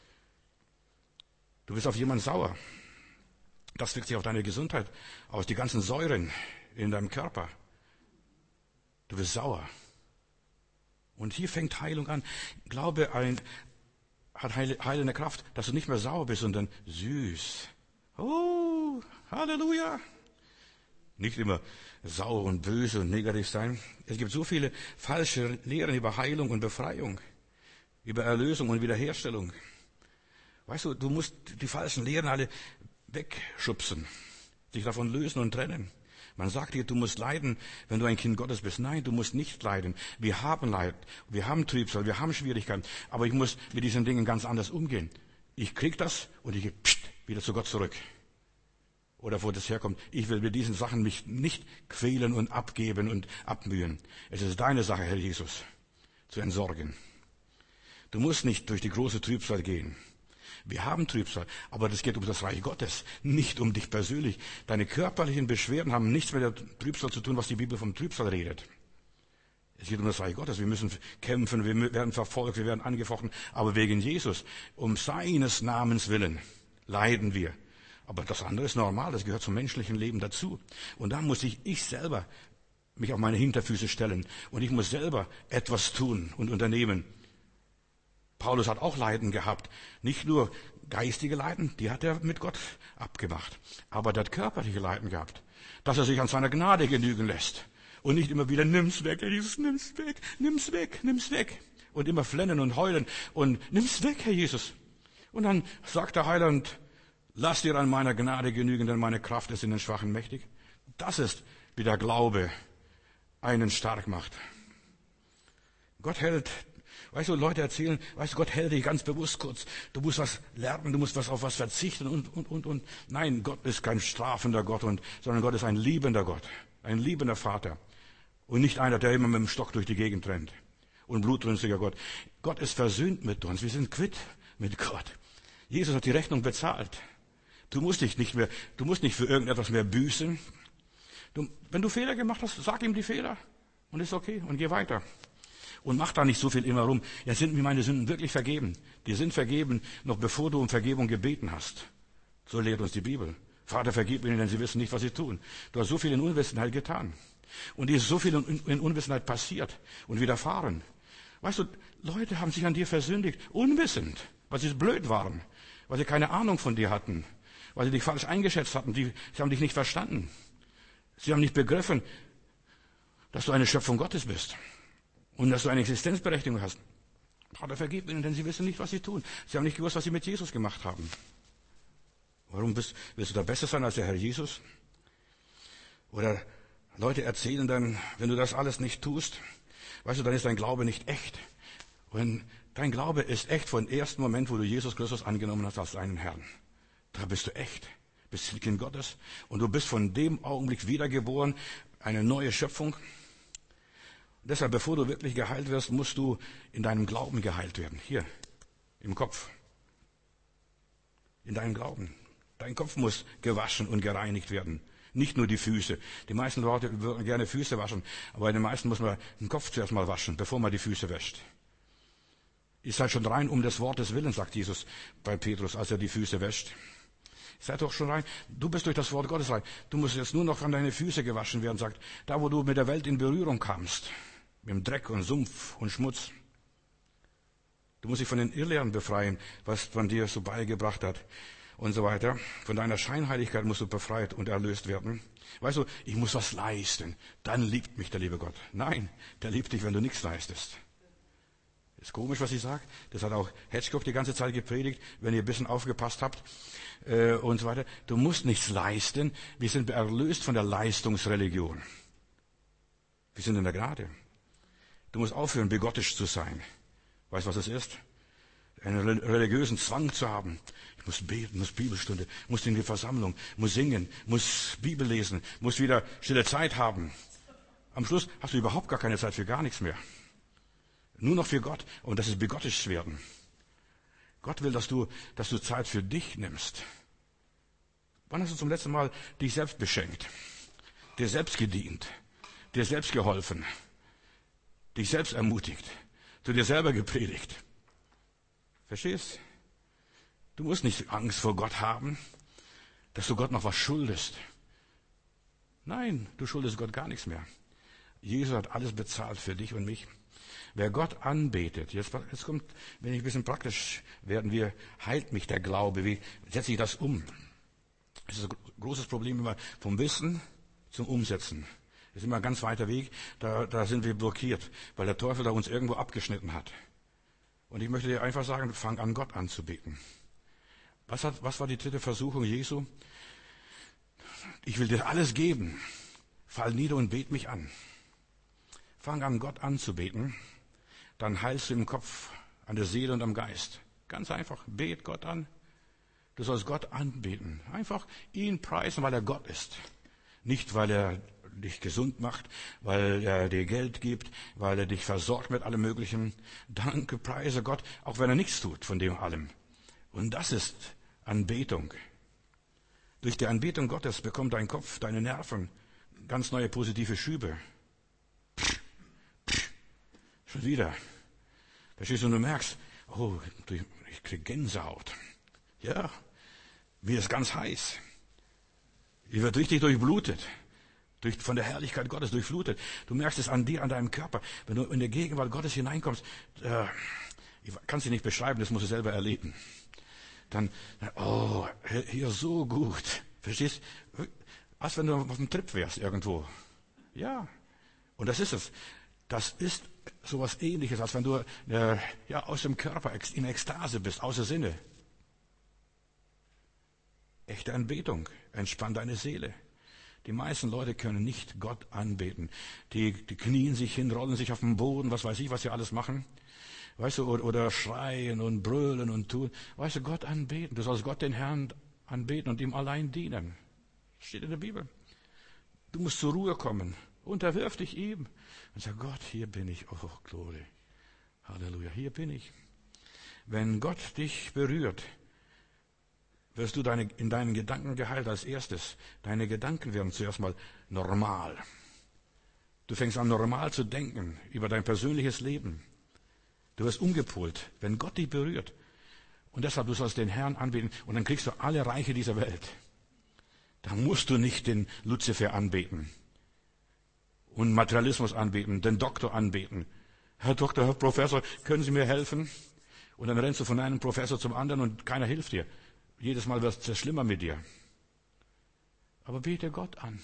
Du bist auf jemanden sauer. Das wirkt sich auf deine Gesundheit aus. Die ganzen Säuren in deinem Körper. Du bist sauer. Und hier fängt Heilung an. Glaube hat heilende Kraft, dass du nicht mehr sauer bist, sondern süß. Oh, Halleluja. Nicht immer sauer und böse und negativ sein. Es gibt so viele falsche Lehren über Heilung und Befreiung, über Erlösung und Wiederherstellung. Weißt du, du musst die falschen Lehren alle wegschubsen, dich davon lösen und trennen. Man sagt dir, du musst leiden, wenn du ein Kind Gottes bist. Nein, du musst nicht leiden. Wir haben Leid, wir haben Trübsal, wir haben Schwierigkeiten. Aber ich muss mit diesen Dingen ganz anders umgehen. Ich krieg das und ich gehe wieder zu Gott zurück. Oder wo das herkommt. Ich will mit diesen Sachen mich nicht quälen und abgeben und abmühen. Es ist deine Sache, Herr Jesus, zu entsorgen. Du musst nicht durch die große Trübsal gehen. Wir haben Trübsal, aber das geht um das Reich Gottes, nicht um dich persönlich. Deine körperlichen Beschwerden haben nichts mit der Trübsal zu tun, was die Bibel vom Trübsal redet. Es geht um das Reich Gottes. Wir müssen kämpfen, wir werden verfolgt, wir werden angefochten, aber wegen Jesus, um seines Namens willen, leiden wir. Aber das andere ist normal, das gehört zum menschlichen Leben dazu. Und da muss ich selber mich auf meine Hinterfüße stellen und ich muss selber etwas tun und unternehmen. Paulus hat auch Leiden gehabt. Nicht nur geistige Leiden, die hat er mit Gott abgemacht. Aber er hat körperliche Leiden gehabt. Dass er sich an seiner Gnade genügen lässt. Und nicht immer wieder, nimm's weg, Herr Jesus, nimm's weg, nimm's weg, nimm's weg. Und immer flennen und heulen und nimm's weg, Herr Jesus. Und dann sagt der Heiland, lass dir an meiner Gnade genügen, denn meine Kraft ist in den Schwachen mächtig. Das ist, wie der Glaube einen stark macht. Gott hält. Weißt du, Leute erzählen, Gott hält dich ganz bewusst kurz. Du musst was lernen, du musst auf was verzichten und. Nein, Gott ist kein strafender Gott, sondern Gott ist ein liebender Gott, ein liebender Vater. Und nicht einer, der immer mit dem Stock durch die Gegend rennt. Und blutrünstiger Gott. Gott ist versöhnt mit uns. Wir sind quitt mit Gott. Jesus hat die Rechnung bezahlt. Du musst nicht für irgendetwas mehr büßen. Wenn du Fehler gemacht hast, sag ihm die Fehler. Und ist okay. Und geh weiter. Und mach da nicht so viel immer rum. Ja, sind mir meine Sünden wirklich vergeben? Die sind vergeben, noch bevor du um Vergebung gebeten hast. So lehrt uns die Bibel. Vater, vergib ihnen, denn sie wissen nicht, was sie tun. Du hast so viel in Unwissenheit getan. Und dir ist so viel in Unwissenheit passiert und widerfahren. Weißt du, Leute haben sich an dir versündigt, unwissend, weil sie blöd waren, weil sie keine Ahnung von dir hatten, weil sie dich falsch eingeschätzt hatten. Sie haben dich nicht verstanden. Sie haben nicht begriffen, dass du eine Schöpfung Gottes bist. Und dass du eine Existenzberechtigung hast. Vater, vergib ihnen, denn sie wissen nicht, was sie tun. Sie haben nicht gewusst, was sie mit Jesus gemacht haben. Warum willst du da besser sein als der Herr Jesus? Oder Leute erzählen dann, wenn du das alles nicht tust, weißt du, dann ist dein Glaube nicht echt. Und dein Glaube ist echt von dem ersten Moment, wo du Jesus Christus angenommen hast als deinen Herrn. Da bist du echt. bist ein Kind Gottes und du bist von dem Augenblick wiedergeboren, eine neue Schöpfung. Deshalb, bevor du wirklich geheilt wirst, musst du in deinem Glauben geheilt werden. Hier, im Kopf. In deinem Glauben. Dein Kopf muss gewaschen und gereinigt werden. Nicht nur die Füße. Die meisten Leute würden gerne Füße waschen, aber bei den meisten muss man den Kopf zuerst mal waschen, bevor man die Füße wäscht. Ihr seid schon rein um des Wortes willen, sagt Jesus bei Petrus, als er die Füße wäscht. Seid doch schon rein. Du bist durch das Wort Gottes rein. Du musst jetzt nur noch an deine Füße gewaschen werden, sagt, da wo du mit der Welt in Berührung kamst, mit dem Dreck und Sumpf und Schmutz. Du musst dich von den Irrlehren befreien, was man dir so beigebracht hat und so weiter. Von deiner Scheinheiligkeit musst du befreit und erlöst werden. Weißt du, ich muss was leisten, dann liebt mich der liebe Gott. Nein, der liebt dich, wenn du nichts leistest. Ist komisch, was ich sage. Das hat auch Hitchcock die ganze Zeit gepredigt, wenn ihr ein bisschen aufgepasst habt und so weiter. Du musst nichts leisten. Wir sind erlöst von der Leistungsreligion. Wir sind in der Gnade. Du musst aufhören, bigottisch zu sein. Weißt du, was es ist? Einen religiösen Zwang zu haben. Ich muss beten, muss Bibelstunde, muss in die Versammlung, muss singen, muss Bibel lesen, muss wieder stille Zeit haben. Am Schluss hast du überhaupt gar keine Zeit für gar nichts mehr. Nur noch für Gott. Und das ist bigottisch werden. Gott will, dass du Zeit für dich nimmst. Wann hast du zum letzten Mal dich selbst beschenkt? Dir selbst gedient? Dir selbst geholfen? Dich selbst ermutigt? Zu dir selber gepredigt? Verstehst? Du musst nicht Angst vor Gott haben, dass du Gott noch was schuldest. Nein, du schuldest Gott gar nichts mehr. Jesus hat alles bezahlt für dich und mich. Wer Gott anbetet, jetzt kommt, wenn ich ein bisschen praktisch werden wir, heilt mich der Glaube, wie setze ich das um? Das ist ein großes Problem immer vom Wissen zum Umsetzen. Das ist immer ein ganz weiter Weg, da sind wir blockiert, weil der Teufel da uns irgendwo abgeschnitten hat. Und ich möchte dir einfach sagen, fang an, Gott anzubeten. Was war die dritte Versuchung Jesu? Ich will dir alles geben. Fall nieder und bet mich an. Fang an, Gott anzubeten. Dann heilst du im Kopf, an der Seele und am Geist. Ganz einfach, bet Gott an. Du sollst Gott anbeten. Einfach ihn preisen, weil er Gott ist. Nicht, weil er dich gesund macht, weil er dir Geld gibt, weil er dich versorgt mit allem Möglichen. Danke, preise Gott, auch wenn er nichts tut von dem allem. Und das ist Anbetung. Durch die Anbetung Gottes bekommt dein Kopf, deine Nerven ganz neue positive Schübe. Schon wieder. Verstehst du, und du merkst, oh, ich krieg Gänsehaut. Ja, mir ist ganz heiß. Ich werde richtig durchblutet. Von der Herrlichkeit Gottes durchflutet. Du merkst es an dir, an deinem Körper. Wenn du in der Gegenwart Gottes hineinkommst, ich kann es dir nicht beschreiben, das musst du selber erleben. Dann, oh, hier so gut. Verstehst? Als wenn du auf dem Trip wärst irgendwo. Ja. Und das ist es. Das ist sowas Ähnliches, als wenn du aus dem Körper in Ekstase bist, außer Sinne. Echte Anbetung entspannt deine Seele. Die meisten Leute können nicht Gott anbeten. Die knien sich hin, rollen sich auf den Boden, was weiß ich, was sie alles machen. Weißt du, oder schreien und brüllen und tun. Weißt du, Gott anbeten. Du sollst Gott, den Herrn, anbeten und ihm allein dienen. Das steht in der Bibel. Du musst zur Ruhe kommen. Unterwirf dich ihm. Und sag, Gott, hier bin ich. Oh, Glory. Halleluja, hier bin ich. Wenn Gott dich berührt, wirst du in deinen Gedanken geheilt als erstes. Deine Gedanken werden zuerst mal normal. Du fängst an, normal zu denken über dein persönliches Leben. Du wirst umgepolt, wenn Gott dich berührt. Und deshalb, du sollst den Herrn anbeten und dann kriegst du alle Reiche dieser Welt. Da musst du nicht den Luzifer anbeten und Materialismus anbeten, den Doktor anbeten. Herr Doktor, Herr Professor, können Sie mir helfen? Und dann rennst du von einem Professor zum anderen und keiner hilft dir. Jedes Mal wird es schlimmer mit dir. Aber bete Gott an.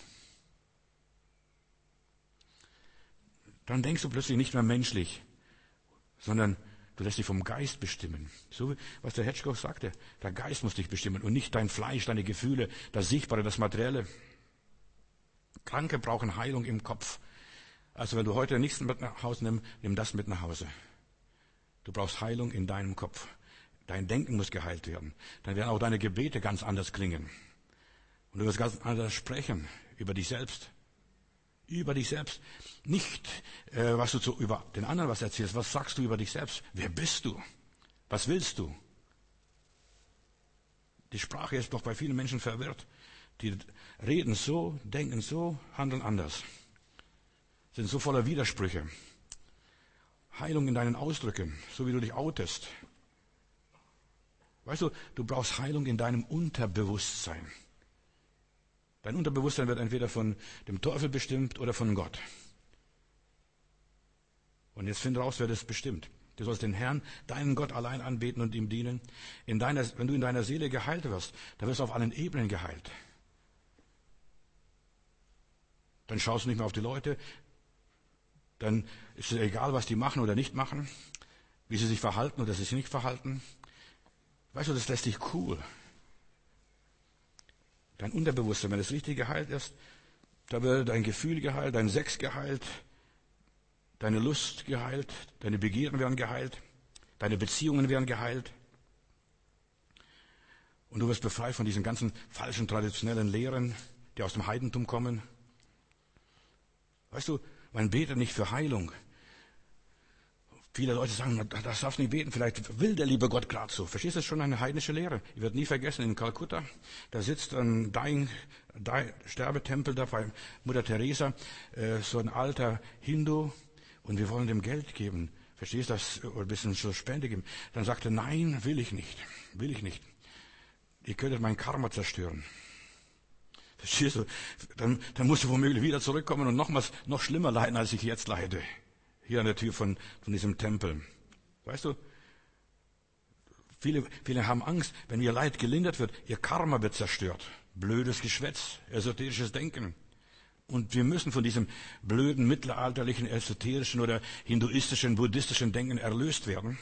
Dann denkst du plötzlich nicht mehr menschlich, sondern du lässt dich vom Geist bestimmen. So, was der Hitchcock sagte. Der Geist muss dich bestimmen und nicht dein Fleisch, deine Gefühle, das Sichtbare, das Materielle. Kranke brauchen Heilung im Kopf. Also wenn du heute nichts mit nach Hause nimmst, nimm das mit nach Hause. Du brauchst Heilung in deinem Kopf. Dein Denken muss geheilt werden. Dann werden auch deine Gebete ganz anders klingen. Und du wirst ganz anders sprechen über dich selbst. Über dich selbst. Nicht, was du über den anderen was erzählst. Was sagst du über dich selbst? Wer bist du? Was willst du? Die Sprache ist doch bei vielen Menschen verwirrt. Die reden so, denken so, handeln anders. Sind so voller Widersprüche. Heilung in deinen Ausdrücken, so wie du dich outest. Weißt du, du brauchst Heilung in deinem Unterbewusstsein. Dein Unterbewusstsein wird entweder von dem Teufel bestimmt oder von Gott. Und jetzt find raus, wer das bestimmt. Du sollst den Herrn, deinen Gott allein anbeten und ihm dienen. Wenn du in deiner Seele geheilt wirst, dann wirst du auf allen Ebenen geheilt. Dann schaust du nicht mehr auf die Leute. Dann ist es egal, was die machen oder nicht machen, wie sie sich verhalten oder sie sich nicht verhalten. Weißt du, das lässt dich cool. Dein Unterbewusstsein, wenn es richtig geheilt ist, da wird dein Gefühl geheilt, dein Sex geheilt, deine Lust geheilt, deine Begierden werden geheilt, deine Beziehungen werden geheilt. Und du wirst befreit von diesen ganzen falschen, traditionellen Lehren, die aus dem Heidentum kommen. Weißt du, man betet nicht für Heilung. Viele Leute sagen, das darfst du nicht beten, vielleicht will der liebe Gott gerade so. Verstehst du, das ist schon eine heidnische Lehre. Ich werde nie vergessen, in Kalkutta, da sitzt ein Sterbetempel da bei Mutter Teresa, so ein alter Hindu, und wir wollen dem Geld geben. Verstehst du das? Oder ein bisschen so Spende geben. Dann sagt er, nein, will ich nicht. Ihr könntet mein Karma zerstören. Verstehst du? Dann musst du womöglich wieder zurückkommen und noch schlimmer leiden, als ich jetzt leide. Hier an der Tür von diesem Tempel. Weißt du? Viele haben Angst, wenn ihr Leid gelindert wird, ihr Karma wird zerstört. Blödes Geschwätz, esoterisches Denken. Und wir müssen von diesem blöden, mittelalterlichen, esoterischen oder hinduistischen, buddhistischen Denken erlöst werden.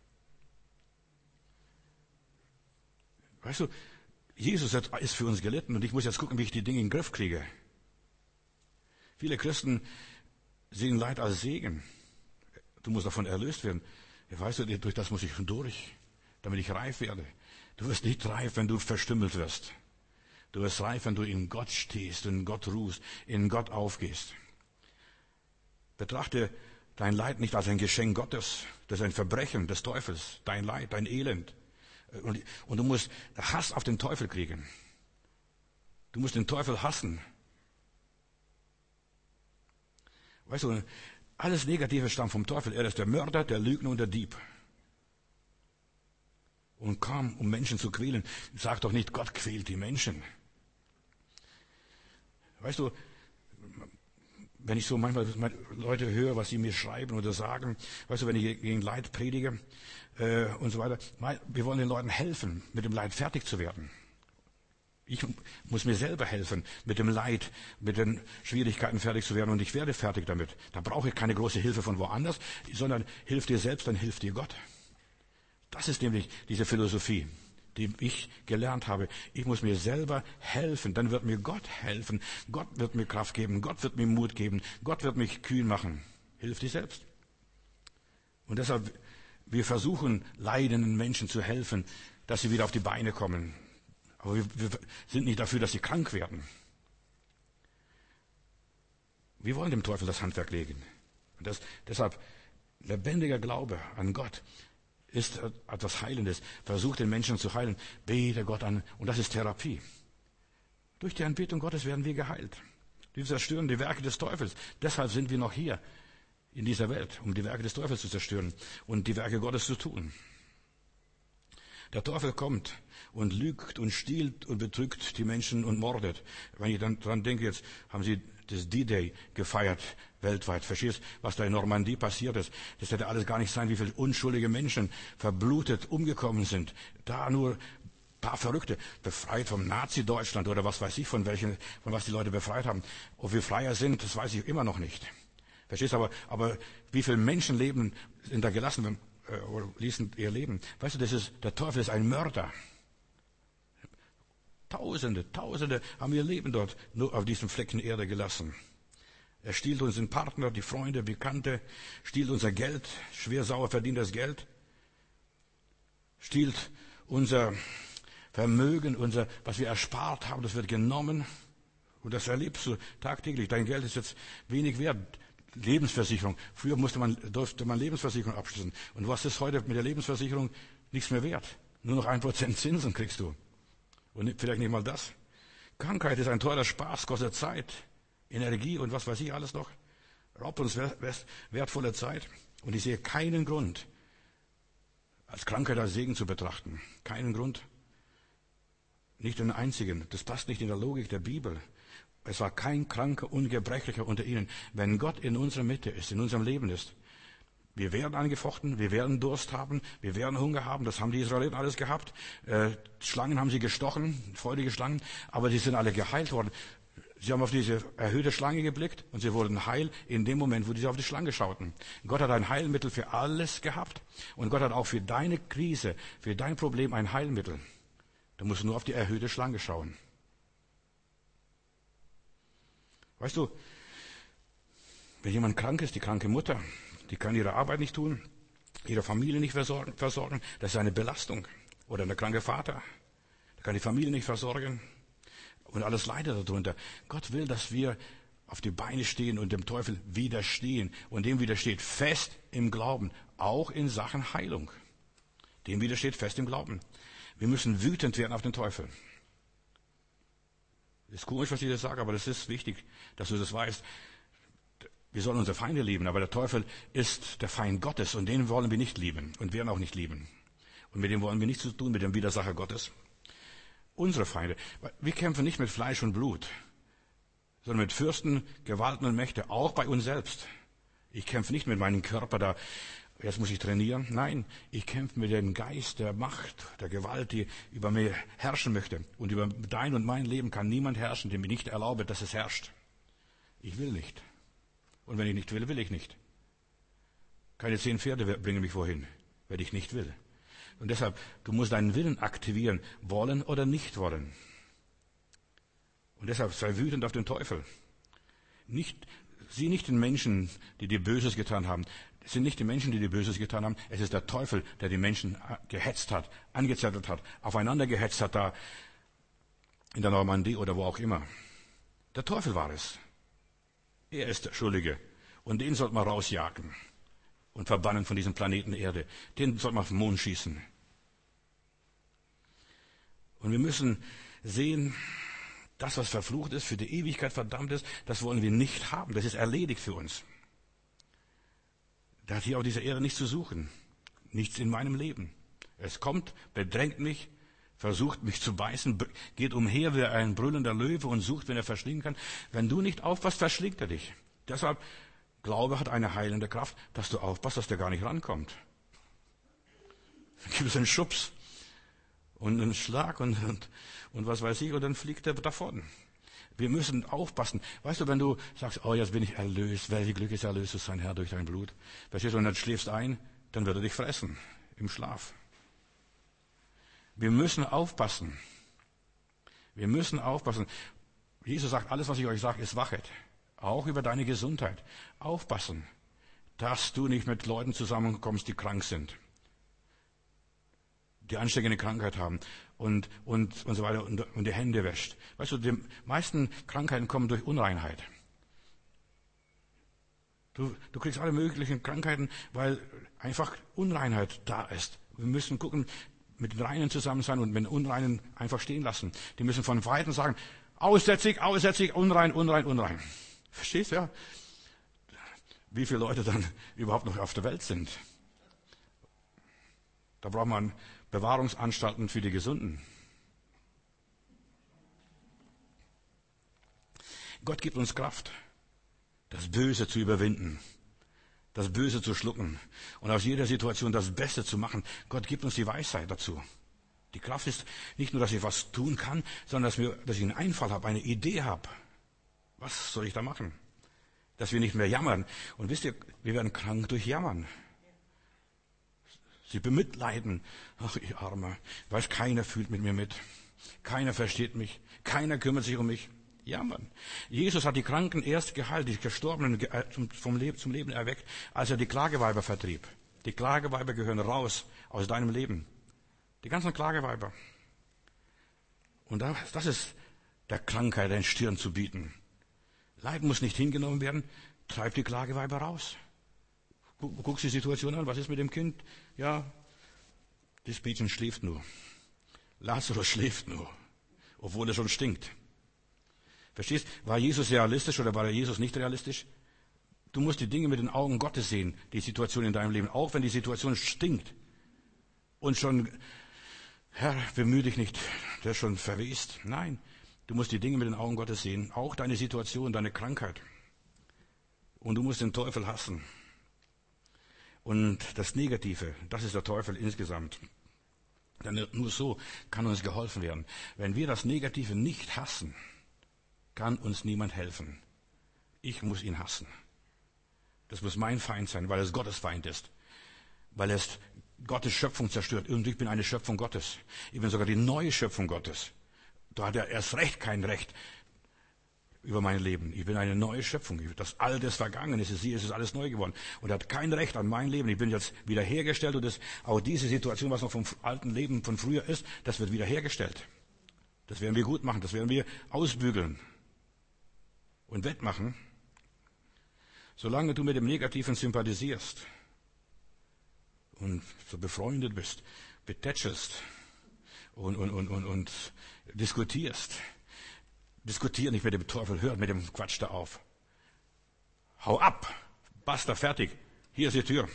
Weißt du, Jesus ist für uns gelitten und ich muss jetzt gucken, wie ich die Dinge in den Griff kriege. Viele Christen sehen Leid als Segen. Du musst davon erlöst werden. Ja, weißt du, durch das muss ich durch, damit ich reif werde. Du wirst nicht reif, wenn du verstümmelt wirst. Du wirst reif, wenn du in Gott stehst, in Gott ruhst, in Gott aufgehst. Betrachte dein Leid nicht als ein Geschenk Gottes. Das ist ein Verbrechen des Teufels. Dein Leid, dein Elend. Und du musst Hass auf den Teufel kriegen. Du musst den Teufel hassen. Weißt du, alles Negative stammt vom Teufel. Er ist der Mörder, der Lügner und der Dieb. Und kam, um Menschen zu quälen. Sag doch nicht, Gott quält die Menschen. Weißt du, wenn ich so manchmal Leute höre, was sie mir schreiben oder sagen, weißt du, wenn ich gegen Leid predige und so weiter, wir wollen den Leuten helfen, mit dem Leid fertig zu werden. Ich muss mir selber helfen, mit dem Leid, mit den Schwierigkeiten fertig zu werden und ich werde fertig damit. Da brauche ich keine große Hilfe von woanders, sondern hilf dir selbst, dann hilft dir Gott. Das ist nämlich diese Philosophie, die ich gelernt habe. Ich muss mir selber helfen, dann wird mir Gott helfen. Gott wird mir Kraft geben, Gott wird mir Mut geben, Gott wird mich kühn machen. Hilf dir selbst. Und deshalb, wir versuchen, leidenden Menschen zu helfen, dass sie wieder auf die Beine kommen. Aber wir sind nicht dafür, dass sie krank werden. Wir wollen dem Teufel das Handwerk legen. Und deshalb, lebendiger Glaube an Gott ist etwas Heilendes. Versuch den Menschen zu heilen. Bete Gott an. Und das ist Therapie. Durch die Anbetung Gottes werden wir geheilt. Wir zerstören die Werke des Teufels. Deshalb sind wir noch hier in dieser Welt, um die Werke des Teufels zu zerstören und die Werke Gottes zu tun. Der Teufel kommt und lügt und stiehlt und betrügt die Menschen und mordet. Wenn ich dann dran denke, jetzt haben sie das D-Day gefeiert weltweit. Verstehst, was da in Normandie passiert ist? Das hätte alles gar nicht sein, wie viele unschuldige Menschen verblutet umgekommen sind. Da nur ein paar Verrückte, befreit vom Nazi-Deutschland oder was weiß ich, von was die Leute befreit haben. Ob wir freier sind, das weiß ich immer noch nicht. Verstehst, aber wie viele Menschenleben sind da gelassen oder ließen ihr Leben? Weißt du, der Teufel ist ein Mörder. Tausende haben ihr Leben dort nur auf diesem Flecken Erde gelassen. Er stiehlt uns den Partner, die Freunde, Bekannte, stiehlt unser Geld, schwer sauer verdientes Geld, stiehlt unser Vermögen, was wir erspart haben, das wird genommen. Und das erlebst du tagtäglich. Dein Geld ist jetzt wenig wert. Lebensversicherung. Früher durfte man Lebensversicherung abschließen. Und was ist heute mit der Lebensversicherung? Nichts mehr wert. Nur noch 1% Zinsen kriegst du. Und vielleicht nicht mal das. Krankheit ist ein teurer Spaß, kostet Zeit, Energie und was weiß ich alles noch. Raubt uns wertvolle Zeit. Und ich sehe keinen Grund, als Krankheit als Segen zu betrachten. Keinen Grund. Nicht den einzigen. Das passt nicht in der Logik der Bibel. Es war kein Kranker, Ungebrechlicher unter ihnen. Wenn Gott in unserer Mitte ist, in unserem Leben ist, wir werden angefochten, wir werden Durst haben, wir werden Hunger haben. Das haben die Israeliten alles gehabt. Schlangen haben sie gestochen, feurige Schlangen, aber die sind alle geheilt worden. Sie haben auf diese erhöhte Schlange geblickt und sie wurden heil in dem Moment, wo sie auf die Schlange schauten. Gott hat ein Heilmittel für alles gehabt und Gott hat auch für deine Krise, für dein Problem ein Heilmittel. Du musst nur auf die erhöhte Schlange schauen. Weißt du, wenn jemand krank ist, die kranke Mutter, die kann ihre Arbeit nicht tun, ihre Familie nicht versorgen, das ist eine Belastung. Oder der kranke Vater, der kann die Familie nicht versorgen und alles leidet darunter. Gott will, dass wir auf die Beine stehen und dem Teufel widerstehen. Und dem widersteht fest im Glauben, auch in Sachen Heilung. Dem widersteht fest im Glauben. Wir müssen wütend werden auf den Teufel. Das ist komisch, was ich das sage, aber das ist wichtig, dass du das weißt. Wir sollen unsere Feinde lieben, aber der Teufel ist der Feind Gottes und den wollen wir nicht lieben und werden auch nicht lieben. Und mit dem wollen wir nichts zu tun, mit dem Widersacher Gottes. Unsere Feinde. Wir kämpfen nicht mit Fleisch und Blut, sondern mit Fürsten, Gewalten und Mächte, auch bei uns selbst. Ich kämpfe nicht mit meinem Körper da, jetzt muss ich trainieren. Nein, ich kämpfe mit dem Geist der Macht, der Gewalt, die über mir herrschen möchte. Und über dein und mein Leben kann niemand herrschen, dem ich nicht erlaube, dass es herrscht. Ich will nicht. Und wenn ich nicht will, will ich nicht. Keine 10 Pferde bringen mich wohin, wenn ich nicht will. Und deshalb, du musst deinen Willen aktivieren, wollen oder nicht wollen. Und deshalb sei wütend auf den Teufel. Sieh nicht den Menschen, die dir Böses getan haben. Es sind nicht die Menschen, die dir Böses getan haben. Es ist der Teufel, der die Menschen gehetzt hat, angezettelt hat, aufeinander gehetzt hat, da in der Normandie oder wo auch immer. Der Teufel war es. Er ist der Schuldige. Und den sollte man rausjagen und verbannen von diesem Planeten Erde. Den sollte man auf den Mond schießen. Und wir müssen sehen, das, was verflucht ist, für die Ewigkeit verdammt ist, das wollen wir nicht haben. Das ist erledigt für uns. Da hat hier auf dieser Erde nichts zu suchen. Nichts in meinem Leben. Es kommt, bedrängt mich, versucht mich zu beißen, geht umher wie ein brüllender Löwe und sucht, wenn er verschlingen kann. Wenn du nicht aufpasst, verschlingt er dich. Deshalb, Glaube hat eine heilende Kraft, dass du aufpasst, dass der gar nicht rankommt. Dann gibt es einen Schubs und einen Schlag und was weiß ich, und dann fliegt er davon. Wir müssen aufpassen. Weißt du, wenn du sagst, oh, jetzt bin ich erlöst, welche Glück ist erlöst zu sein, Herr, durch dein Blut. Verstehst du, und dann schläfst ein, dann wird er dich fressen, im Schlaf. Wir müssen aufpassen. Wir müssen aufpassen. Jesus sagt, alles, was ich euch sage, ist Wachet. Auch über deine Gesundheit. Aufpassen, dass du nicht mit Leuten zusammenkommst, die krank sind. Die ansteckende Krankheit haben und so weiter und die Hände wäscht. Weißt du, die meisten Krankheiten kommen durch Unreinheit. Du kriegst alle möglichen Krankheiten, weil einfach Unreinheit da ist. Wir müssen gucken, mit den Reinen zusammen sein und mit den Unreinen einfach stehen lassen. Die müssen von Weitem sagen, aussätzig, unrein, unrein, unrein. Verstehst du, ja? Wie viele Leute dann überhaupt noch auf der Welt sind. Da braucht man Bewahrungsanstalten für die Gesunden. Gott gibt uns Kraft, das Böse zu überwinden, das Böse zu schlucken und aus jeder Situation das Beste zu machen. Gott gibt uns die Weisheit dazu. Die Kraft ist nicht nur, dass ich was tun kann, sondern dass ich einen Einfall habe, eine Idee habe. Was soll ich da machen? Dass wir nicht mehr jammern. Und wisst ihr, wir werden krank durch Jammern. Sie bemitleiden. Ach, ich Armer. Weiß, keiner fühlt mit mir mit. Keiner versteht mich. Keiner kümmert sich um mich. Jammern. Jesus hat die Kranken erst geheilt, die Gestorbenen zum Leben erweckt, als er die Klageweiber vertrieb. Die Klageweiber gehören raus aus deinem Leben. Die ganzen Klageweiber. Und das ist der Krankheit ein Stirn zu bieten. Leid muss nicht hingenommen werden. Treib die Klageweiber raus. Guckst die Situation an. Was ist mit dem Kind? Ja, das Mädchen schläft nur. Lazarus schläft nur, obwohl er schon stinkt. Verstehst? War Jesus realistisch oder war Jesus nicht realistisch? Du musst die Dinge mit den Augen Gottes sehen, die Situation in deinem Leben. Auch wenn die Situation stinkt und schon, Herr, bemühe dich nicht, der ist schon verwest. Nein, du musst die Dinge mit den Augen Gottes sehen. Auch deine Situation, deine Krankheit. Und du musst den Teufel hassen. Und das Negative, das ist der Teufel insgesamt. Denn nur so kann uns geholfen werden. Wenn wir das Negative nicht hassen, kann uns niemand helfen. Ich muss ihn hassen. Das muss mein Feind sein, weil es Gottes Feind ist. Weil es Gottes Schöpfung zerstört. Und ich bin eine Schöpfung Gottes. Ich bin sogar die neue Schöpfung Gottes. Da hat er erst recht kein Recht über mein Leben. Ich bin eine neue Schöpfung. Das Alte ist vergangen. Es ist alles neu geworden. Und er hat kein Recht an mein Leben. Ich bin jetzt wiederhergestellt. Und auch diese Situation, was noch vom alten Leben von früher ist, das wird wiederhergestellt. Das werden wir gut machen. Das werden wir ausbügeln und wettmachen. Solange du mit dem Negativen sympathisierst und so befreundet bist, betätschelst und diskutierst. Diskutier nicht mit dem Teufel, hör mit dem Quatsch da auf. Hau ab, basta, fertig. Hier ist die Tür.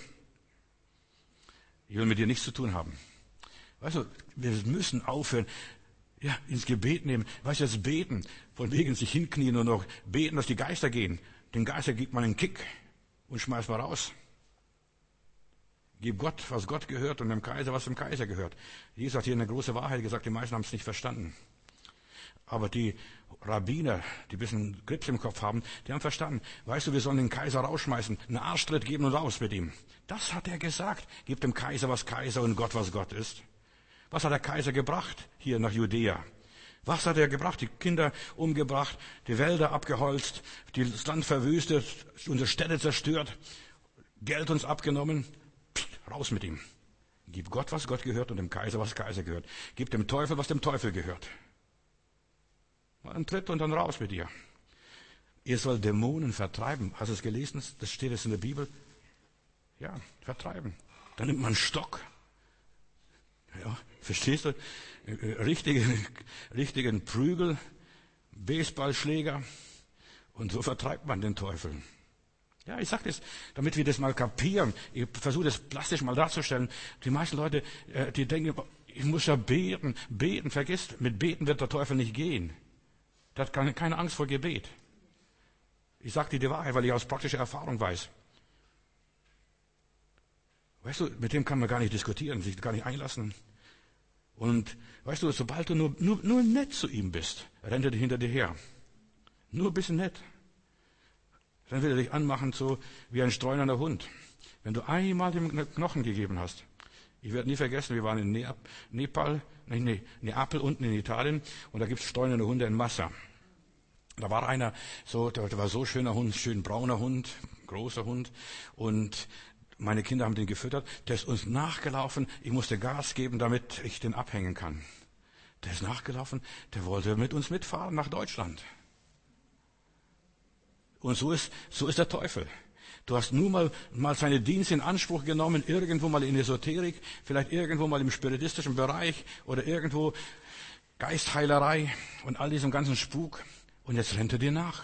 Ich will mit dir nichts zu tun haben. Weißt du, wir müssen aufhören, ja, ins Gebet nehmen. Weißt du, jetzt beten, von wegen sich hinknien und noch beten, dass die Geister gehen. Den Geister gibt man einen Kick und schmeißt mal raus. Gib Gott, was Gott gehört, und dem Kaiser, was dem Kaiser gehört. Jesus hat hier eine große Wahrheit gesagt, die meisten haben es nicht verstanden. Aber die Rabbiner, die ein bisschen Grips im Kopf haben, die haben verstanden. Weißt du, wir sollen den Kaiser rausschmeißen, einen Arschtritt geben und raus mit ihm. Das hat er gesagt. Gib dem Kaiser, was Kaiser, und Gott, was Gott ist. Was hat der Kaiser gebracht hier nach Judäa? Was hat er gebracht? Die Kinder umgebracht, die Wälder abgeholzt, das Land verwüstet, unsere Städte zerstört, Geld uns abgenommen. Psst, raus mit ihm. Gib Gott, was Gott gehört, und dem Kaiser, was Kaiser gehört. Gib dem Teufel, was dem Teufel gehört. Mal einen Tritt und dann raus mit dir. Ihr sollt Dämonen vertreiben. Hast du es gelesen? Das steht jetzt in der Bibel. Ja, vertreiben. Dann nimmt man einen Stock. Ja, verstehst du? Richtigen Prügel, Baseballschläger, und so vertreibt man den Teufel. Ja, ich sag das, damit wir das mal kapieren. Ich versuche das plastisch mal darzustellen. Die meisten Leute, die denken, ich muss ja beten. Beten, vergiss, mit Beten wird der Teufel nicht gehen. Der hat keine Angst vor Gebet. Ich sage dir die Wahrheit, weil ich aus praktischer Erfahrung weiß. Weißt du, mit dem kann man gar nicht diskutieren, sich gar nicht einlassen. Und weißt du, sobald du nur nett zu ihm bist, rennt er hinter dir her. Nur ein bisschen nett. Dann will er dich anmachen, so wie ein streunender Hund. Wenn du einmal dem Knochen gegeben hast. Ich werde nie vergessen, wir waren in Neapel unten in Italien, und da gibt es streunende Hunde in Massa. Da war einer, der war so schöner Hund, schön brauner Hund, großer Hund, und meine Kinder haben den gefüttert. Der ist uns nachgelaufen. Ich musste Gas geben, damit ich den abhängen kann. Der ist nachgelaufen. Der wollte mit uns mitfahren nach Deutschland. Und so ist der Teufel. Du hast nur mal seine Dienste in Anspruch genommen, irgendwo mal in Esoterik, vielleicht irgendwo mal im spiritistischen Bereich oder irgendwo Geistheilerei und all diesem ganzen Spuk. Und jetzt rennt er dir nach.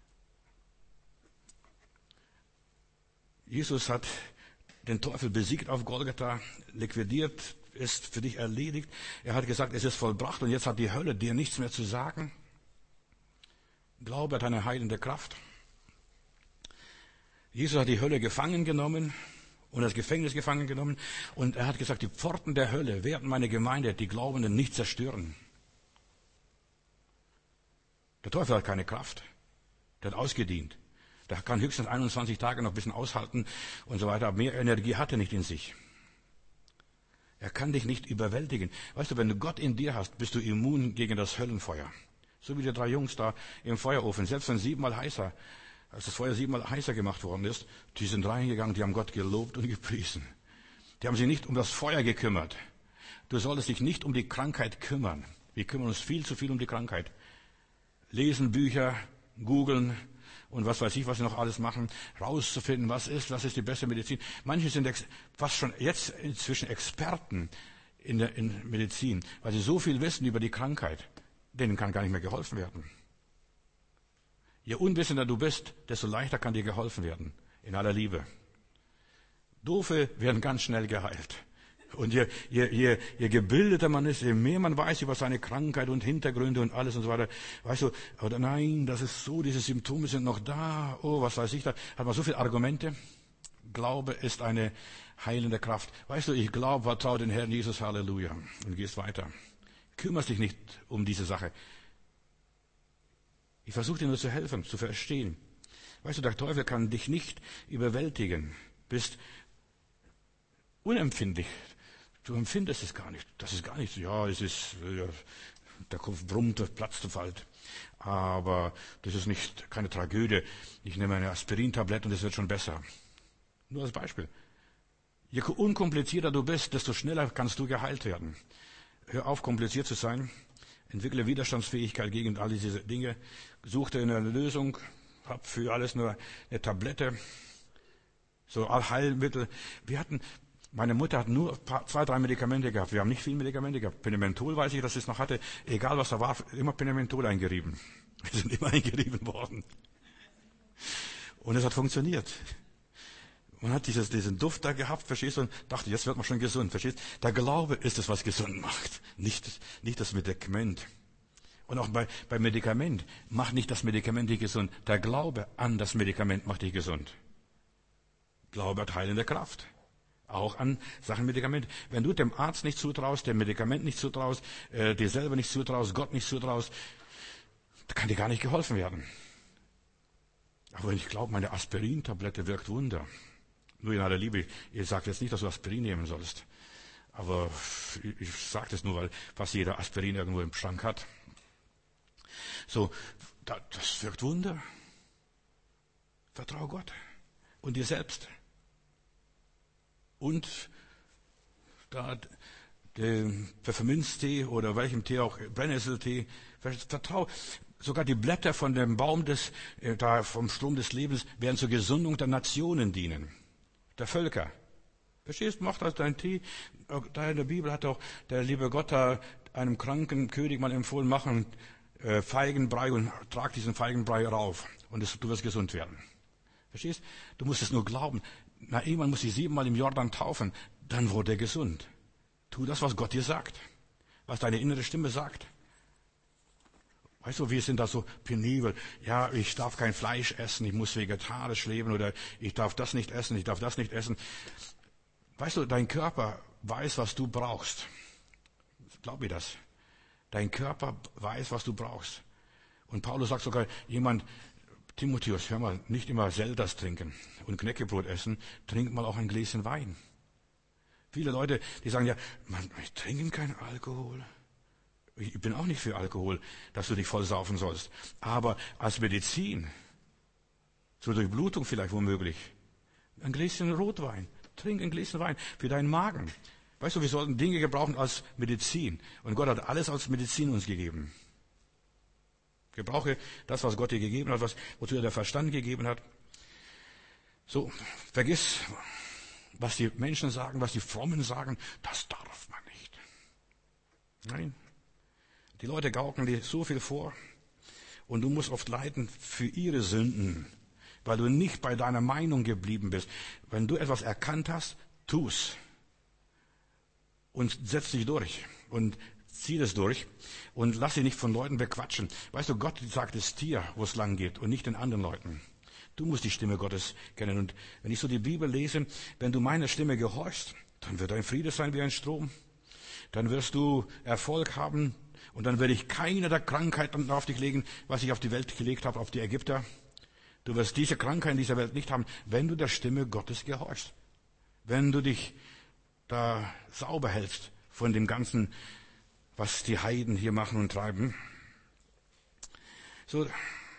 Jesus hat den Teufel besiegt auf Golgatha, liquidiert, ist für dich erledigt. Er hat gesagt, es ist vollbracht, und jetzt hat die Hölle dir nichts mehr zu sagen. Glaube hat eine heilende Kraft. Jesus hat die Hölle gefangen genommen und das Gefängnis gefangen genommen, und er hat gesagt, die Pforten der Hölle werden meine Gemeinde, die Glaubenden, nicht zerstören. Der Teufel hat keine Kraft. Der hat ausgedient. Der kann höchstens 21 Tage noch ein bisschen aushalten und so weiter, aber mehr Energie hat er nicht in sich. Er kann dich nicht überwältigen. Weißt du, wenn du Gott in dir hast, bist du immun gegen das Höllenfeuer. So wie die 3 Jungs da im Feuerofen. Selbst wenn als das Feuer 7-mal heißer gemacht worden ist, die sind reingegangen, die haben Gott gelobt und gepriesen. Die haben sich nicht um das Feuer gekümmert. Du solltest dich nicht um die Krankheit kümmern. Wir kümmern uns viel zu viel um die Krankheit. Lesen Bücher, googeln und was weiß ich, was wir noch alles machen, rauszufinden, was ist die beste Medizin. Manche sind fast schon jetzt inzwischen Experten in Medizin, weil sie so viel wissen über die Krankheit. Denen kann gar nicht mehr geholfen werden. Je unwissender du bist, desto leichter kann dir geholfen werden. In aller Liebe. Doofe werden ganz schnell geheilt. Und je gebildeter man ist, je mehr man weiß über seine Krankheit und Hintergründe und alles und so weiter, weißt du, oder nein, das ist so, diese Symptome sind noch da, oh, was weiß ich da, hat man so viele Argumente. Glaube ist eine heilende Kraft. Weißt du, ich glaube, vertraue den Herrn Jesus, Halleluja, und gehst weiter. Kümmerst dich nicht um diese Sache. Ich versuche dir nur zu helfen, zu verstehen. Weißt du, der Teufel kann dich nicht überwältigen. Bist unempfindlich. Du empfindest es gar nicht. Das ist gar nicht so, ja, es ist, der Kopf brummt, platzt auf halt. Aber das ist keine Tragödie. Ich nehme eine Aspirintablette und es wird schon besser. Nur als Beispiel. Je unkomplizierter du bist, desto schneller kannst du geheilt werden. Hör auf, kompliziert zu sein. Entwickle Widerstandsfähigkeit gegen all diese Dinge. Such dir eine Lösung. Hab für alles nur eine Tablette. So Heilmittel. Meine Mutter hat nur 2, 3 Medikamente gehabt. Wir haben nicht viel Medikamente gehabt. Penementol weiß ich, dass sie es noch hatte. Egal was da war, immer Penementol eingerieben. Wir sind immer eingerieben worden. Und es hat funktioniert. Man hat diesen Duft da gehabt, verstehst du, und dachte, jetzt wird man schon gesund, verstehst du? Der Glaube ist es, was gesund macht, nicht das Medikament. Und auch bei Medikament macht nicht das Medikament dich gesund. Der Glaube an das Medikament macht dich gesund. Glaube hat heilende Kraft. Auch an Sachen Medikament. Wenn du dem Arzt nicht zutraust, dem Medikament nicht zutraust, dir selber nicht zutraust, Gott nicht zutraust, kann dir gar nicht geholfen werden. Aber ich glaube, meine Aspirin-Tablette wirkt Wunder. Nur in aller Liebe, ihr sagt jetzt nicht, dass du Aspirin nehmen sollst. Aber ich sage das nur, weil fast jeder Aspirin irgendwo im Schrank hat. So, das wirkt Wunder. Vertrau Gott und dir selbst. Und da den Pfefferminztee oder welchem Tee auch, Brennnesseltee, vertrau. Sogar die Blätter von dem Baum vom Strom des Lebens werden zur Gesundung der Nationen dienen. Der Völker. Verstehst? Mach das dein Tee. Da in der Bibel hat auch der liebe Gott da einem kranken König mal empfohlen, machen Feigenbrei und trag diesen Feigenbrei rauf. Und du wirst gesund werden. Verstehst? Du musst es nur glauben. Jemand muss sich 7-mal im Jordan taufen. Dann wurde er gesund. Tu das, was Gott dir sagt. Was deine innere Stimme sagt. Weißt du, wir sind da so penibel. Ja, ich darf kein Fleisch essen, ich muss vegetarisch leben oder ich darf das nicht essen, ich darf das nicht essen. Weißt du, dein Körper weiß, was du brauchst. Glaub mir das. Dein Körper weiß, was du brauchst. Und Paulus sagt sogar, Timotheus, hör mal, nicht immer Selters trinken und Knäckebrot essen, trink mal auch ein Gläschen Wein. Viele Leute, die sagen ja, wir trinken keinen Alkohol. Ich bin auch nicht für Alkohol, dass du dich voll saufen sollst. Aber als Medizin, zur Durchblutung vielleicht womöglich, ein Gläschen Rotwein. Trink ein Gläschen Wein für deinen Magen. Weißt du, wir sollten Dinge gebrauchen als Medizin. Und Gott hat alles als Medizin uns gegeben. Gebrauche das, was Gott dir gegeben hat, wozu er der Verstand gegeben hat. So, vergiss, was die Menschen sagen, was die Frommen sagen, das darf man nicht. Nein. Die Leute gaukeln dir so viel vor und du musst oft leiden für ihre Sünden, weil du nicht bei deiner Meinung geblieben bist. Wenn du etwas erkannt hast, tu's und setz dich durch und zieh es durch und lass dich nicht von Leuten bequatschen. Weißt du, Gott sagt es dir, wo es lang geht und nicht den anderen Leuten. Du musst die Stimme Gottes kennen. Und wenn ich so die Bibel lese, wenn du meiner Stimme gehorchst, dann wird dein Friede sein wie ein Strom. Dann wirst du Erfolg haben und dann werde ich keine der Krankheiten auf dich legen, was ich auf die Welt gelegt habe, auf die Ägypter. Du wirst diese Krankheit in dieser Welt nicht haben, wenn du der Stimme Gottes gehorchst. Wenn du dich da sauber hältst von dem Ganzen, was die Heiden hier machen und treiben. So,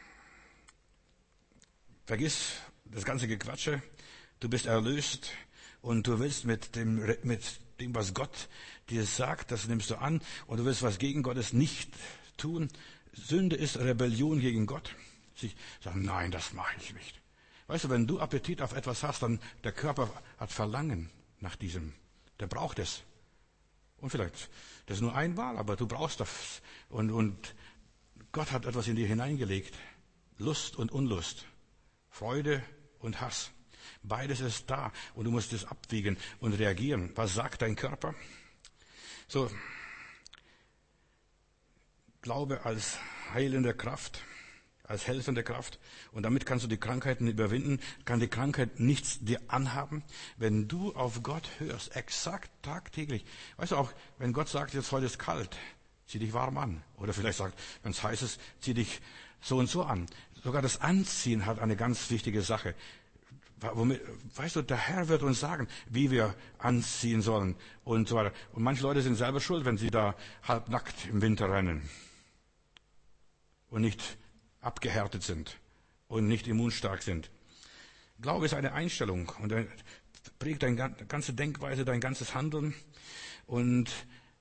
vergiss das ganze Gequatsche. Du bist erlöst und du willst mit dem, was Gott dir sagt, das nimmst du an und du willst was gegen Gottes nicht tun. Sünde ist Rebellion gegen Gott. Sie sagen, nein, das mache ich nicht. Weißt du, wenn du Appetit auf etwas hast, dann der Körper hat Verlangen nach diesem. Der braucht es. Und vielleicht, das ist nur einmal, aber du brauchst das. Und Gott hat etwas in dir hineingelegt. Lust und Unlust. Freude und Hass. Beides ist da. Und du musst es abwiegen und reagieren. Was sagt dein Körper? So, Glaube als heilende Kraft, als helfende Kraft. Und damit kannst du die Krankheiten überwinden, kann die Krankheit nichts dir anhaben. Wenn du auf Gott hörst, exakt tagtäglich. Weißt du auch, wenn Gott sagt, jetzt heute ist kalt, zieh dich warm an. Oder vielleicht sagt, wenn es heiß ist, zieh dich so und so an. Sogar das Anziehen hat eine ganz wichtige Sache. Weißt du, der Herr wird uns sagen, wie wir anziehen sollen und so weiter. Und manche Leute sind selber schuld, wenn sie da halbnackt im Winter rennen und nicht abgehärtet sind und nicht immunstark sind. Glaube ist eine Einstellung und er prägt deine ganze Denkweise, dein ganzes Handeln und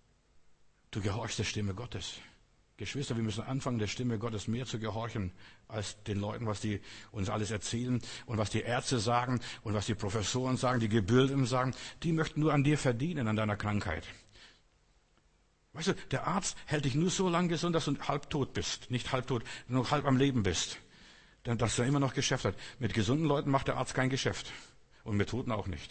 du gehorchst der Stimme Gottes. Geschwister, wir müssen anfangen, der Stimme Gottes mehr zu gehorchen, als den Leuten, was die uns alles erzählen und was die Ärzte sagen und was die Professoren sagen, die Gebildeten sagen. Die möchten nur an dir verdienen, an deiner Krankheit. Weißt du, der Arzt hält dich nur so lange gesund, dass du halbtot bist. Nicht halbtot, nur halb am Leben bist. Denn dass er immer noch Geschäft hat. Mit gesunden Leuten macht der Arzt kein Geschäft. Und mit Toten auch nicht.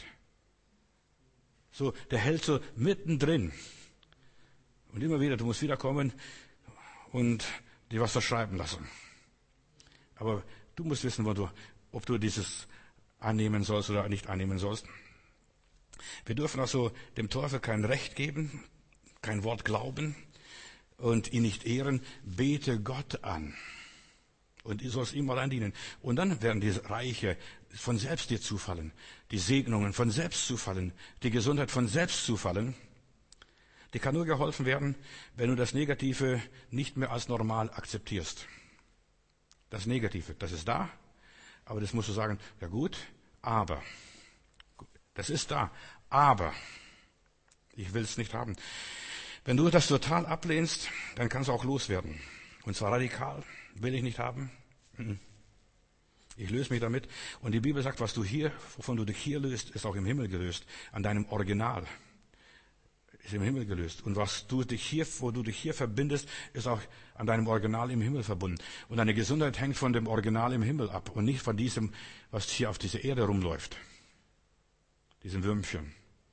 So, der hält so mittendrin. Und immer wieder, du musst wiederkommen und dir was verschreiben lassen. Aber du musst wissen, ob du dieses annehmen sollst oder nicht annehmen sollst. Wir dürfen also dem Teufel kein Recht geben, kein Wort glauben und ihn nicht ehren. Bete Gott an. Und du sollst ihm allein dienen. Und dann werden die Reiche von selbst dir zufallen. Die Segnungen von selbst zufallen. Die Gesundheit von selbst zufallen. Die kann nur geholfen werden, wenn du das Negative nicht mehr als normal akzeptierst. Das Negative, das ist da, aber das musst du sagen, ja gut, aber. Das ist da, aber ich will es nicht haben. Wenn du das total ablehnst, dann kannst du auch loswerden. Und zwar radikal, will ich nicht haben. Ich löse mich damit. Und die Bibel sagt, wovon du dich hier löst, ist auch im Himmel gelöst, an deinem Original. Ist im Himmel gelöst. Und wo du dich hier verbindest, ist auch an deinem Original im Himmel verbunden. Und deine Gesundheit hängt von dem Original im Himmel ab und nicht von diesem, was hier auf dieser Erde rumläuft. Diesem Würmchen.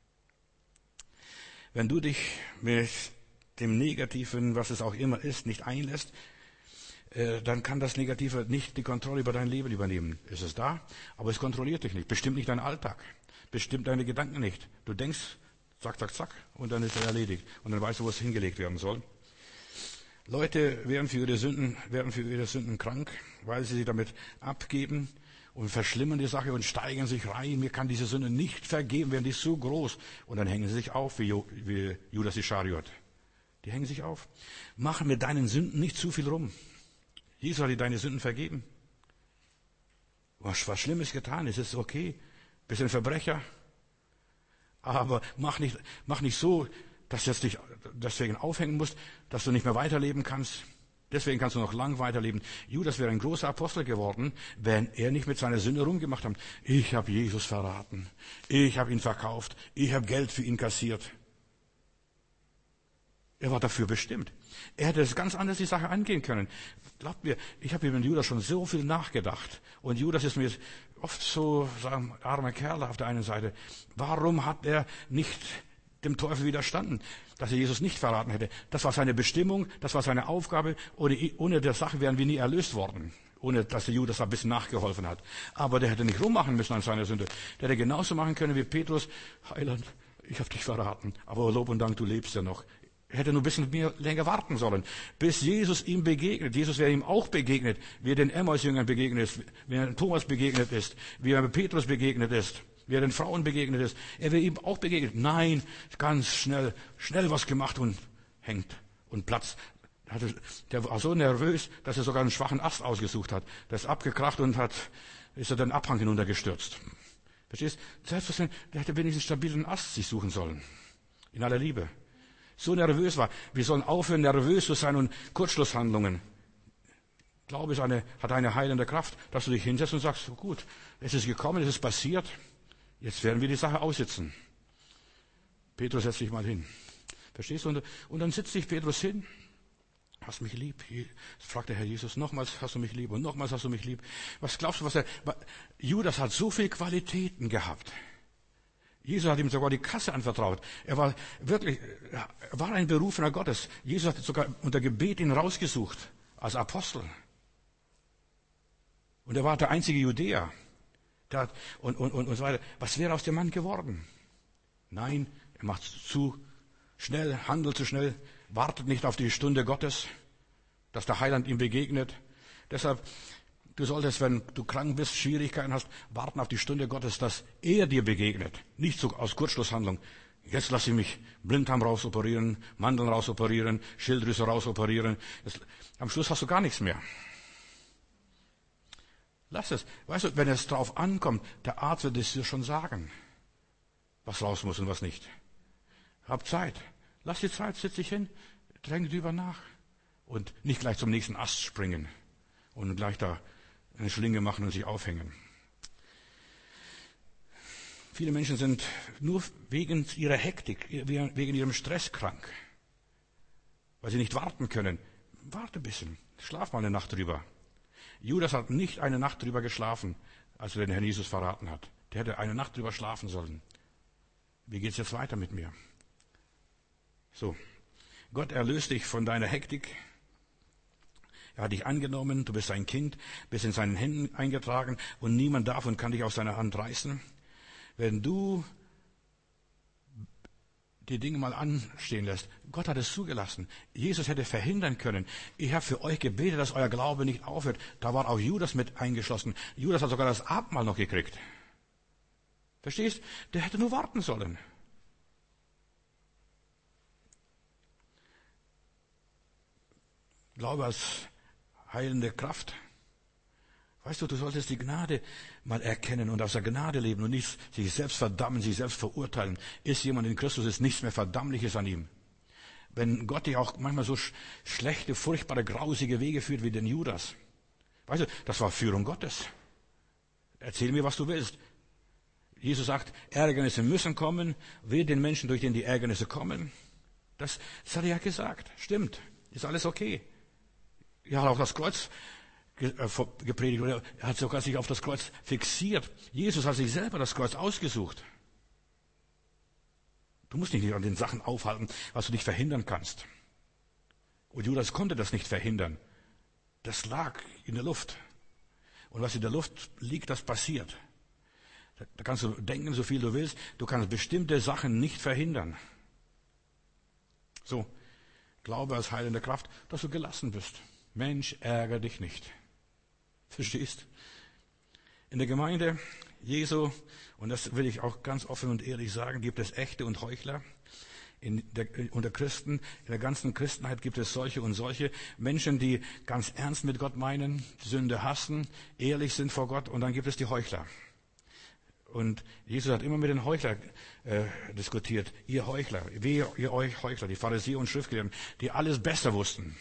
Wenn du dich mit dem Negativen, was es auch immer ist, nicht einlässt, dann kann das Negative nicht die Kontrolle über dein Leben übernehmen. Es ist da, aber es kontrolliert dich nicht, bestimmt nicht deinen Alltag, bestimmt deine Gedanken nicht. Du denkst, zack, zack, zack, und dann ist er erledigt. Und dann weißt du, wo es hingelegt werden soll. Leute werden für ihre Sünden krank, weil sie sich damit abgeben und verschlimmern die Sache und steigern sich rein. Mir kann diese Sünde nicht vergeben werden, die ist so groß. Und dann hängen sie sich auf, wie Judas Ischariot. Die hängen sich auf. Mach mit deinen Sünden nicht zu viel rum. Jesus hat dir deine Sünden vergeben. Du hast was Schlimmes getan, es ist okay. Bist ein Verbrecher. Aber mach nicht so, dass du dich deswegen aufhängen musst, dass du nicht mehr weiterleben kannst. Deswegen kannst du noch lang weiterleben. Judas wäre ein großer Apostel geworden, wenn er nicht mit seiner Sünde rumgemacht hat. Ich habe Jesus verraten. Ich habe ihn verkauft. Ich habe Geld für ihn kassiert. Er war dafür bestimmt. Er hätte es ganz anders die Sache angehen können. Glaubt mir, ich habe über Judas schon so viel nachgedacht. Und Judas ist mir oft so, sagen, armer Kerl auf der einen Seite. Warum hat er nicht dem Teufel widerstanden, dass er Jesus nicht verraten hätte? Das war seine Bestimmung, das war seine Aufgabe. Ohne der Sache wären wir nie erlöst worden. Ohne dass der Judas ein bisschen nachgeholfen hat. Aber der hätte nicht rummachen müssen an seiner Sünde. Der hätte genauso machen können wie Petrus. Heiland, ich habe dich verraten. Aber Lob und Dank, du lebst ja noch. Er hätte nur ein bisschen mehr länger warten sollen, bis Jesus ihm begegnet. Jesus wäre ihm auch begegnet, wie er den Emmaus-Jüngern begegnet ist, wie er Thomas begegnet ist, wie er Petrus begegnet ist, wie er den Frauen begegnet ist. Er wäre ihm auch begegnet. Nein, ganz schnell was gemacht und hängt und platzt. Der war so nervös, dass er sogar einen schwachen Ast ausgesucht hat. Der ist abgekracht und ist er den Abhang hinuntergestürzt. Verstehst? Selbstverständlich, der hätte wenigstens einen stabilen Ast sich suchen sollen. In aller Liebe. So nervös war. Wir sollen aufhören, nervös zu sein und Kurzschlusshandlungen. Glaube hat eine heilende Kraft, dass du dich hinsetzt und sagst, so gut, es ist gekommen, es ist passiert, jetzt werden wir die Sache aussitzen. Petrus setzt sich mal hin. Verstehst du? Und dann sitzt sich Petrus hin. Hast du mich lieb? Fragt der Herr Jesus, nochmals hast du mich lieb und nochmals hast du mich lieb. Was glaubst du, Judas hat so viele Qualitäten gehabt. Jesus hat ihm sogar die Kasse anvertraut. Er war ein Berufener Gottes. Jesus hat sogar unter Gebet ihn rausgesucht als Apostel. Und er war der einzige Judäer. Und so weiter. Was wäre aus dem Mann geworden? Nein, er macht zu schnell, handelt zu schnell, wartet nicht auf die Stunde Gottes, dass der Heiland ihm begegnet. Deshalb, du solltest, wenn du krank bist, Schwierigkeiten hast, warten auf die Stunde Gottes, dass er dir begegnet. Nicht so aus Kurzschlusshandlung. Jetzt lasse ich mich Blinddarm rausoperieren, Mandeln rausoperieren, Schilddrüse rausoperieren. Am Schluss hast du gar nichts mehr. Lass es. Weißt du, wenn es drauf ankommt, der Arzt wird es dir schon sagen, was raus muss und was nicht. Hab Zeit. Lass die Zeit, setz dich hin, denk drüber nach. Und nicht gleich zum nächsten Ast springen und gleich da eine Schlinge machen und sich aufhängen. Viele Menschen sind nur wegen ihrer Hektik, wegen ihrem Stress krank. Weil sie nicht warten können. Warte ein bisschen. Schlaf mal eine Nacht drüber. Judas hat nicht eine Nacht drüber geschlafen, als er den Herrn Jesus verraten hat. Der hätte eine Nacht drüber schlafen sollen. Wie geht's jetzt weiter mit mir? So. Gott erlöst dich von deiner Hektik. Er hat dich angenommen, du bist sein Kind, bist in seinen Händen eingetragen und niemand darf und kann dich aus seiner Hand reißen. Wenn du die Dinge mal anstehen lässt, Gott hat es zugelassen. Jesus hätte verhindern können. Ich habe für euch gebetet, dass euer Glaube nicht aufhört. Da war auch Judas mit eingeschlossen. Judas hat sogar das Abendmahl noch gekriegt. Verstehst? Der hätte nur warten sollen. Glaube als heilende Kraft. Weißt du, du solltest die Gnade mal erkennen und aus der Gnade leben und nicht sich selbst verdammen, sich selbst verurteilen. Ist jemand in Christus, ist nichts mehr Verdammliches an ihm. Wenn Gott dich auch manchmal so schlechte, furchtbare, grausige Wege führt wie den Judas. Weißt du, das war Führung Gottes. Erzähl mir, was du willst. Jesus sagt, Ärgernisse müssen kommen, wehe den Menschen, durch den die Ärgernisse kommen. Das hat er ja gesagt. Stimmt. Ist alles okay. Er hat auch das Kreuz gepredigt, oder er hat sogar sich auf das Kreuz fixiert. Jesus hat sich selber das Kreuz ausgesucht. Du musst dich nicht an den Sachen aufhalten, was du nicht verhindern kannst. Und Judas konnte das nicht verhindern. Das lag in der Luft. Und was in der Luft liegt, das passiert. Da kannst du denken, so viel du willst. Du kannst bestimmte Sachen nicht verhindern. So, Glaube als heilende Kraft, dass du gelassen bist. Mensch, ärgere dich nicht. Verstehst? In der Gemeinde Jesu, und das will ich auch ganz offen und ehrlich sagen, gibt es echte und Heuchler. Unter Christen, in der ganzen Christenheit gibt es solche und solche Menschen, die ganz ernst mit Gott meinen, Sünde hassen, ehrlich sind vor Gott, und dann gibt es die Heuchler. Und Jesus hat immer mit den Heuchlern diskutiert. Ihr Heuchler, wehe ihr euch Heuchler, die Pharisäer und Schriftgelehrten, die alles besser wussten.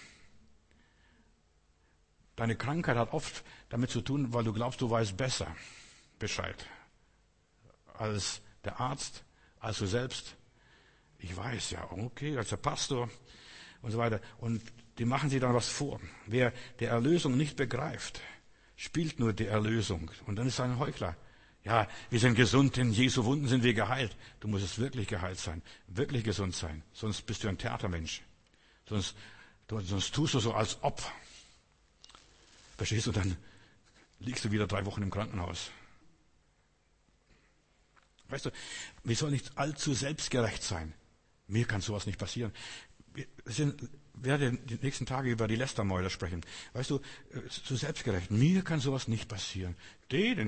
Deine Krankheit hat oft damit zu tun, weil du glaubst, du weißt besser Bescheid als der Arzt, als du selbst. Ich weiß ja, okay, als der Pastor und so weiter. Und die machen sich dann was vor. Wer die Erlösung nicht begreift, spielt nur die Erlösung. Und dann ist er ein Heuchler. Ja, wir sind gesund, in Jesu Wunden sind wir geheilt. Du musst wirklich geheilt sein, wirklich gesund sein. Sonst bist du ein Theatermensch. Sonst tust du so, als ob. Verstehst du, dann liegst du wieder 3 Wochen im Krankenhaus. Weißt du, wir sollen nicht allzu selbstgerecht sein. Mir kann sowas nicht passieren. Wir werden die nächsten Tage über die Lästermäuler sprechen. Weißt du, so selbstgerecht. Mir kann sowas nicht passieren. Denen,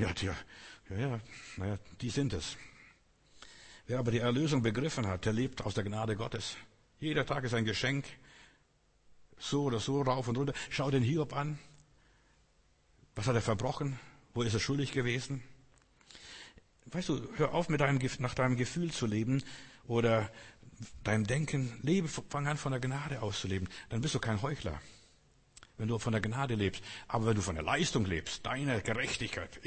die sind es. Wer aber die Erlösung begriffen hat, der lebt aus der Gnade Gottes. Jeder Tag ist ein Geschenk. So oder so, rauf und runter. Schau den Hiob an. Was hat er verbrochen? Wo ist er schuldig gewesen? Weißt du, hör auf, nach deinem Gefühl zu leben oder deinem Denken. Fang an, von der Gnade auszuleben. Dann bist du kein Heuchler, wenn du von der Gnade lebst. Aber wenn du von der Leistung lebst, deine Gerechtigkeit,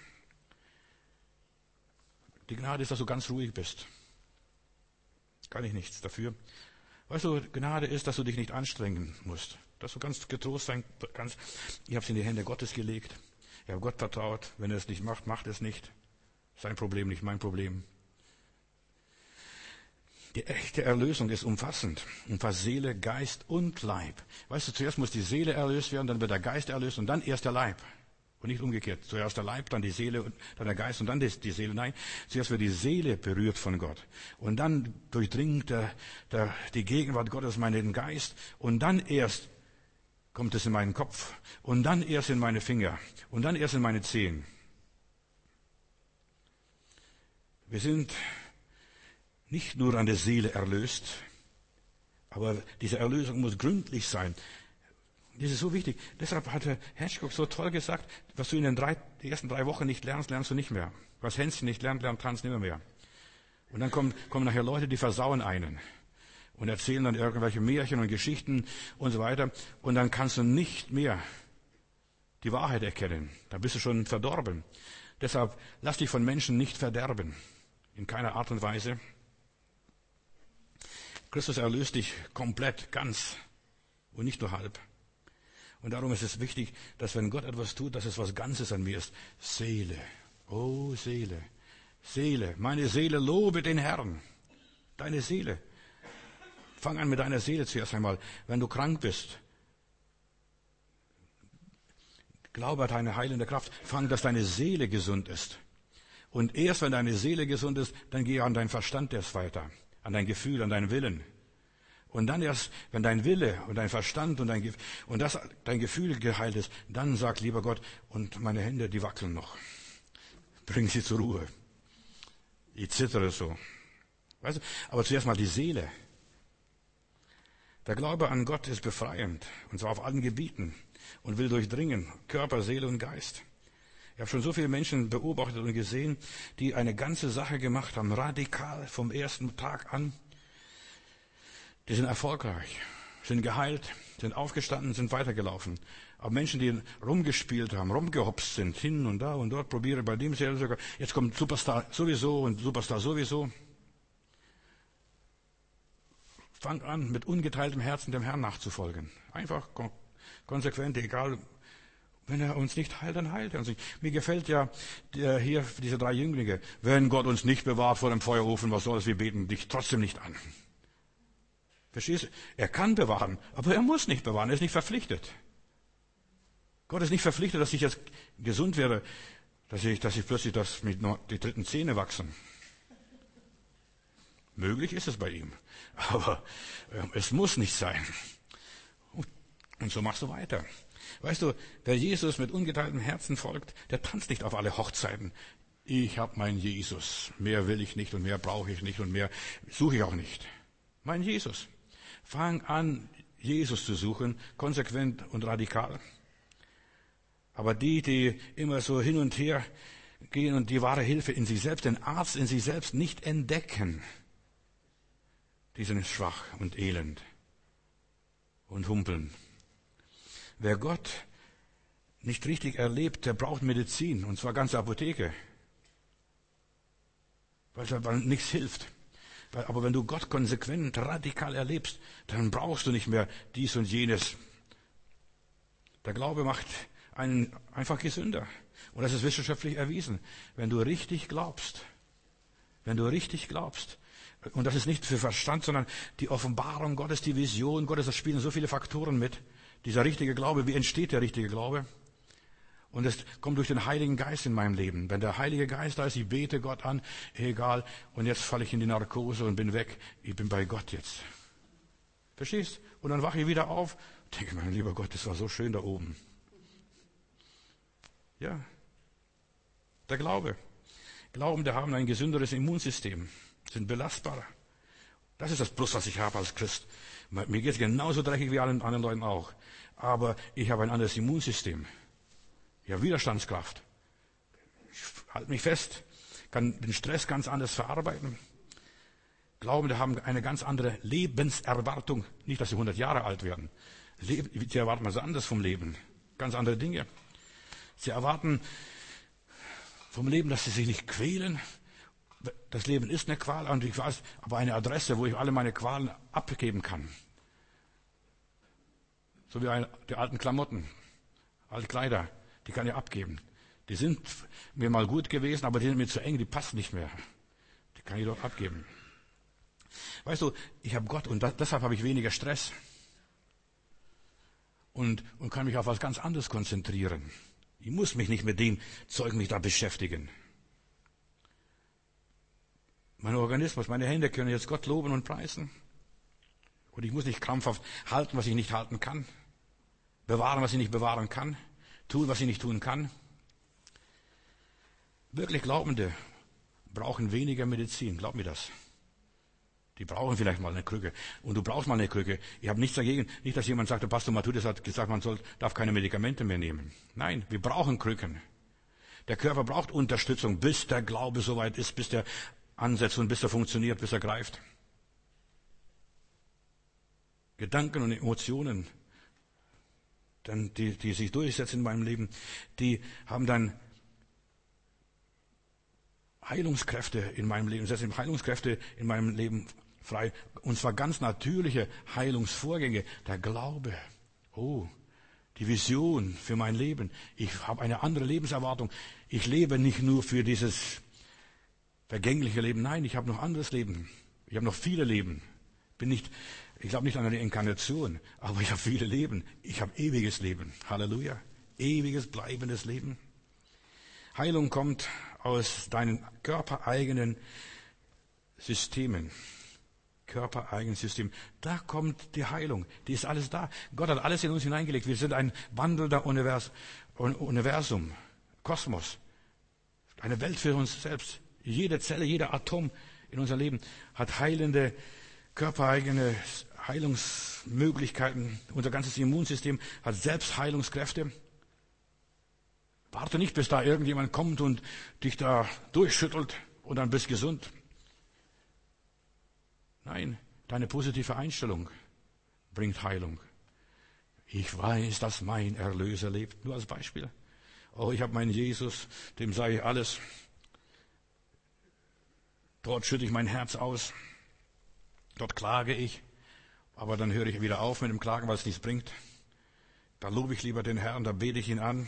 die Gnade ist, dass du ganz ruhig bist. Kann ich nichts dafür. Weißt du, Gnade ist, dass du dich nicht anstrengen musst. Dass du ganz getrost sein kannst. Ich habe es in die Hände Gottes gelegt. Ich habe Gott vertraut. Wenn er es nicht macht, macht es nicht. Sein Problem, nicht mein Problem. Die echte Erlösung ist umfassend. Umfasst Seele, Geist und Leib. Weißt du, zuerst muss die Seele erlöst werden, dann wird der Geist erlöst und dann erst der Leib. Und nicht umgekehrt. Zuerst der Leib, dann die Seele, und dann der Geist und dann die Seele. Nein, zuerst wird die Seele berührt von Gott. Und dann durchdringt die Gegenwart Gottes meinen Geist. Und dann erst kommt es in meinen Kopf. Und dann erst in meine Finger. Und dann erst in meine Zehen. Wir sind nicht nur an der Seele erlöst, aber diese Erlösung muss gründlich sein. Das ist so wichtig. Deshalb hat der Hitchcock so toll gesagt, was du in den ersten 3 Wochen nicht lernst, lernst du nicht mehr. Was Hänschen nicht lernt, lernt Hans nimmer mehr. Und dann kommen nachher Leute, die versauen einen und erzählen dann irgendwelche Märchen und Geschichten und so weiter. Und dann kannst du nicht mehr die Wahrheit erkennen. Da bist du schon verdorben. Deshalb lass dich von Menschen nicht verderben. In keiner Art und Weise. Christus erlöst dich komplett, ganz und nicht nur halb. Und darum ist es wichtig, dass wenn Gott etwas tut, dass es was Ganzes an mir ist. Seele. Oh, Seele. Seele. Meine Seele lobe den Herrn. Deine Seele. Fang an mit deiner Seele zuerst einmal. Wenn du krank bist, glaube an deine heilende Kraft. Fang, dass deine Seele gesund ist. Und erst wenn deine Seele gesund ist, dann geh an deinen Verstand erst weiter. An dein Gefühl, an deinen Willen. Und dann erst, wenn dein Wille und dein Verstand und dein Gefühl geheilt ist, dann sag, lieber Gott, und meine Hände, die wackeln noch. Bring sie zur Ruhe. Ich zittere so. Weißt du? Aber zuerst mal die Seele. Der Glaube an Gott ist befreiend. Und zwar auf allen Gebieten. Und will durchdringen. Körper, Seele und Geist. Ich habe schon so viele Menschen beobachtet und gesehen, die eine ganze Sache gemacht haben. Radikal vom ersten Tag an. Die sind erfolgreich, sind geheilt, sind aufgestanden, sind weitergelaufen. Aber Menschen, die rumgespielt haben, rumgehopst sind, hin und da und dort, probiere bei dem sogar, jetzt kommt Superstar sowieso und Superstar sowieso. Fang an, mit ungeteiltem Herzen dem Herrn nachzufolgen. Einfach konsequent, egal. Wenn er uns nicht heilt, dann heilt er uns nicht. Mir gefällt ja hier diese 3 Jünglinge. Wenn Gott uns nicht bewahrt vor dem Feuerofen, was soll es? Wir beten dich trotzdem nicht an. Verstehst du? Er kann bewahren, aber er muss nicht bewahren, er ist nicht verpflichtet. Gott ist nicht verpflichtet, dass ich jetzt gesund wäre, dass ich plötzlich die 3. Zähne wachsen. Möglich ist es bei ihm, aber es muss nicht sein. Und so machst du weiter. Weißt du, wer Jesus mit ungeteiltem Herzen folgt, der tanzt nicht auf alle Hochzeiten. Ich habe meinen Jesus, mehr will ich nicht und mehr brauche ich nicht und mehr suche ich auch nicht. Mein Jesus. Fang an, Jesus zu suchen, konsequent und radikal. Aber die immer so hin und her gehen und die wahre Hilfe in sich selbst, den Arzt in sich selbst nicht entdecken, die sind schwach und elend und humpeln. Wer Gott nicht richtig erlebt, der braucht Medizin, und zwar ganze Apotheke, weil nichts hilft. Aber wenn du Gott konsequent, radikal erlebst, dann brauchst du nicht mehr dies und jenes. Der Glaube macht einen einfach gesünder. Und das ist wissenschaftlich erwiesen. Wenn du richtig glaubst, und das ist nicht für Verstand, sondern die Offenbarung Gottes, die Vision Gottes, da spielen so viele Faktoren mit. Dieser richtige Glaube, wie entsteht der richtige Glaube? Und es kommt durch den Heiligen Geist in meinem Leben. Wenn der Heilige Geist da ist, ich bete Gott an, egal, und jetzt falle ich in die Narkose und bin weg. Ich bin bei Gott jetzt. Verstehst? Und dann wache ich wieder auf, denke, mein lieber Gott, das war so schön da oben. Ja. Der Glaube. Glaubende haben ein gesünderes Immunsystem, sind belastbarer. Das ist das Plus, was ich habe als Christ. Mir geht es genauso dreckig wie allen anderen Leuten auch. Aber ich habe ein anderes Immunsystem. Ich habe Widerstandskraft. Ich halte mich fest, kann den Stress ganz anders verarbeiten. Glaubende haben eine ganz andere Lebenserwartung. Nicht, dass sie 100 Jahre alt werden. Sie erwarten was anderes vom Leben. Ganz andere Dinge. Sie erwarten vom Leben, dass sie sich nicht quälen. Das Leben ist eine Qual und ich weiß, aber eine Adresse, wo ich alle meine Qualen abgeben kann. So wie die alten Klamotten, alte Kleider, die kann ich abgeben. Die sind mir mal gut gewesen, aber die sind mir zu eng, die passen nicht mehr. Die kann ich doch abgeben. Weißt du, ich habe Gott und deshalb habe ich weniger Stress und kann mich auf was ganz anderes konzentrieren. Ich muss mich nicht mit dem Zeug mich da beschäftigen. Mein Organismus, meine Hände können jetzt Gott loben und preisen. Und ich muss nicht krampfhaft halten, was ich nicht halten kann. Bewahren, was ich nicht bewahren kann. Tun, was ich nicht tun kann. Wirklich Glaubende brauchen weniger Medizin. Glaub mir das. Die brauchen vielleicht mal eine Krücke. Und du brauchst mal eine Krücke. Ich habe nichts dagegen. Nicht, dass jemand sagt, der Pastor Matthäus hat gesagt, darf keine Medikamente mehr nehmen. Nein, wir brauchen Krücken. Der Körper braucht Unterstützung, bis der Glaube soweit ist, bis der ansetzt und bis er funktioniert, bis er greift. Gedanken und Emotionen, die sich durchsetzen in meinem Leben, die haben dann Heilungskräfte in meinem Leben, setzen Heilungskräfte in meinem Leben frei. Und zwar ganz natürliche Heilungsvorgänge. Der Glaube. Oh, die Vision für mein Leben. Ich habe eine andere Lebenserwartung. Ich lebe nicht nur für dieses vergängliche Leben. Nein, ich habe noch anderes Leben. Ich habe noch viele Leben. Ich glaube nicht an eine Inkarnation, aber ich habe viele Leben. Ich habe ewiges Leben. Halleluja. Ewiges, bleibendes Leben. Heilung kommt aus deinen körpereigenen Systemen. Körpereigenen System. Da kommt die Heilung. Die ist alles da. Gott hat alles in uns hineingelegt. Wir sind ein wandelnder Universum. Kosmos. Eine Welt für uns selbst. Jede Zelle, jeder Atom in unserem Leben hat heilende, körpereigene Heilungsmöglichkeiten. Unser ganzes Immunsystem hat selbst Heilungskräfte. Warte nicht, bis da irgendjemand kommt und dich da durchschüttelt und dann bist gesund. Nein, deine positive Einstellung bringt Heilung. Ich weiß, dass mein Erlöser lebt. Nur als Beispiel. Oh, ich habe meinen Jesus, dem sage ich alles. Dort schütte ich mein Herz aus. Dort klage ich. Aber dann höre ich wieder auf mit dem Klagen, weil es nichts bringt. Da lobe ich lieber den Herrn, da bete ich ihn an.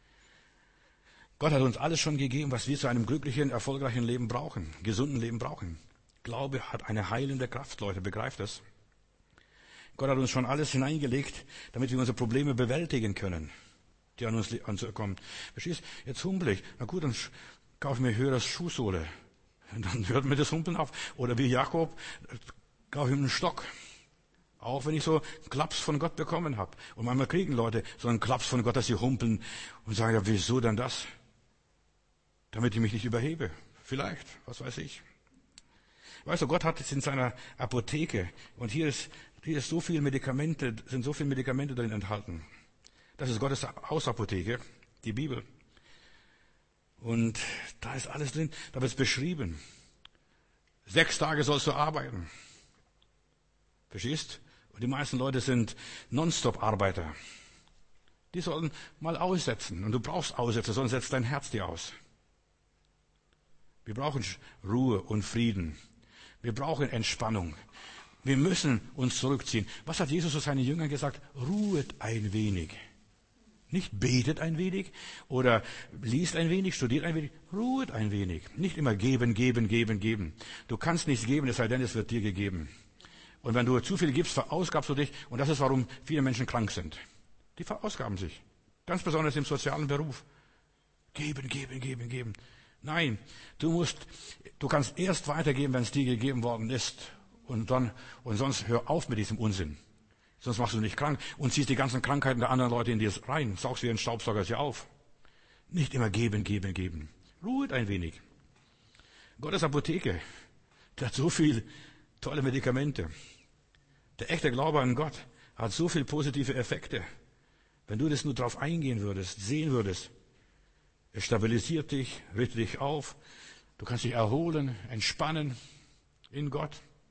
Gott hat uns alles schon gegeben, was wir zu einem glücklichen, erfolgreichen Leben brauchen, gesunden Leben brauchen. Glaube hat eine heilende Kraft, Leute, begreift das. Gott hat uns schon alles hineingelegt, damit wir unsere Probleme bewältigen können, die an uns kommen. Verstehst? Jetzt humpel ich. Na gut, dann kaufe ich mir höhere Schuhsohle. Und dann hört mir das Humpeln auf. Oder wie Jakob, kaufe ich mir einen Stock. Auch wenn ich so einen Klaps von Gott bekommen habe. Und manchmal kriegen Leute so einen Klaps von Gott, dass sie humpeln und sagen, ja, wieso denn das? Damit ich mich nicht überhebe. Vielleicht, was weiß ich. Weißt du, Gott hat es in seiner Apotheke und hier ist so viel Medikamente, sind so viele Medikamente drin enthalten. Das ist Gottes Hausapotheke, die Bibel. Und da ist alles drin, da wird es beschrieben. 6 Tage sollst du arbeiten. Verstehst? Und die meisten Leute sind Nonstop-Arbeiter. Die sollen mal aussetzen. Und du brauchst Aussetzer, sonst setzt dein Herz dir aus. Wir brauchen Ruhe und Frieden. Wir brauchen Entspannung. Wir müssen uns zurückziehen. Was hat Jesus zu seinen Jüngern gesagt? Ruhet ein wenig. Nicht betet ein wenig oder liest ein wenig, studiert ein wenig. Ruhet ein wenig. Nicht immer geben, geben, geben, geben. Du kannst nichts geben, es sei denn, es wird dir gegeben. Und wenn du zu viel gibst, verausgabst du dich. Und das ist, warum viele Menschen krank sind. Die verausgaben sich. Ganz besonders im sozialen Beruf. Geben, geben, geben, geben. Nein, du kannst erst weitergeben, wenn es dir gegeben worden ist. Und sonst hör auf mit diesem Unsinn. Sonst machst du nicht krank und ziehst die ganzen Krankheiten der anderen Leute in dir rein. Saugst wie ein Staubsauger sie auf. Nicht immer geben, geben, geben. Ruhet ein wenig. Gottes Apotheke, der hat so viel tolle Medikamente. Der echte Glaube an Gott hat so viel positive Effekte. Wenn du das nur drauf eingehen würdest, sehen würdest, es stabilisiert dich, richtet dich auf. Du kannst dich erholen, entspannen in Gott.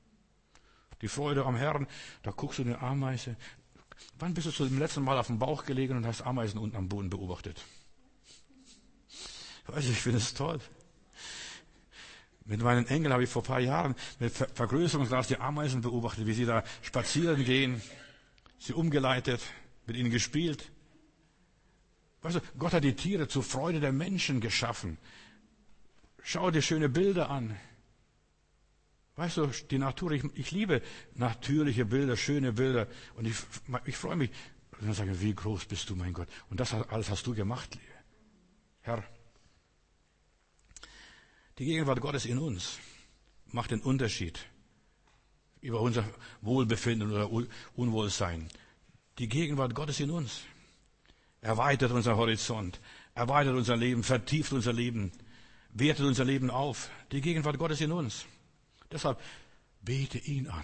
Die Freude am Herrn, da guckst du eine Ameise. Wann bist du zum letzten Mal auf dem Bauch gelegen und hast Ameisen unten am Boden beobachtet? Weißt du, ich finde es toll. Mit meinen Enkeln habe ich vor ein paar Jahren mit Vergrößerungsglas die Ameisen beobachtet, wie sie da spazieren gehen, sie umgeleitet, mit ihnen gespielt. Weißt du, Gott hat die Tiere zur Freude der Menschen geschaffen. Schau dir schöne Bilder an. Weißt du, die Natur, ich liebe natürliche Bilder, schöne Bilder. Und ich freue mich. Und dann sage ich, wie groß bist du, mein Gott. Und das alles hast du gemacht, Herr. Die Gegenwart Gottes in uns macht den Unterschied über unser Wohlbefinden oder Unwohlsein. Die Gegenwart Gottes in uns erweitert unser Horizont, erweitert unser Leben, vertieft unser Leben, wertet unser Leben auf. Die Gegenwart Gottes in uns. Deshalb bete ihn an.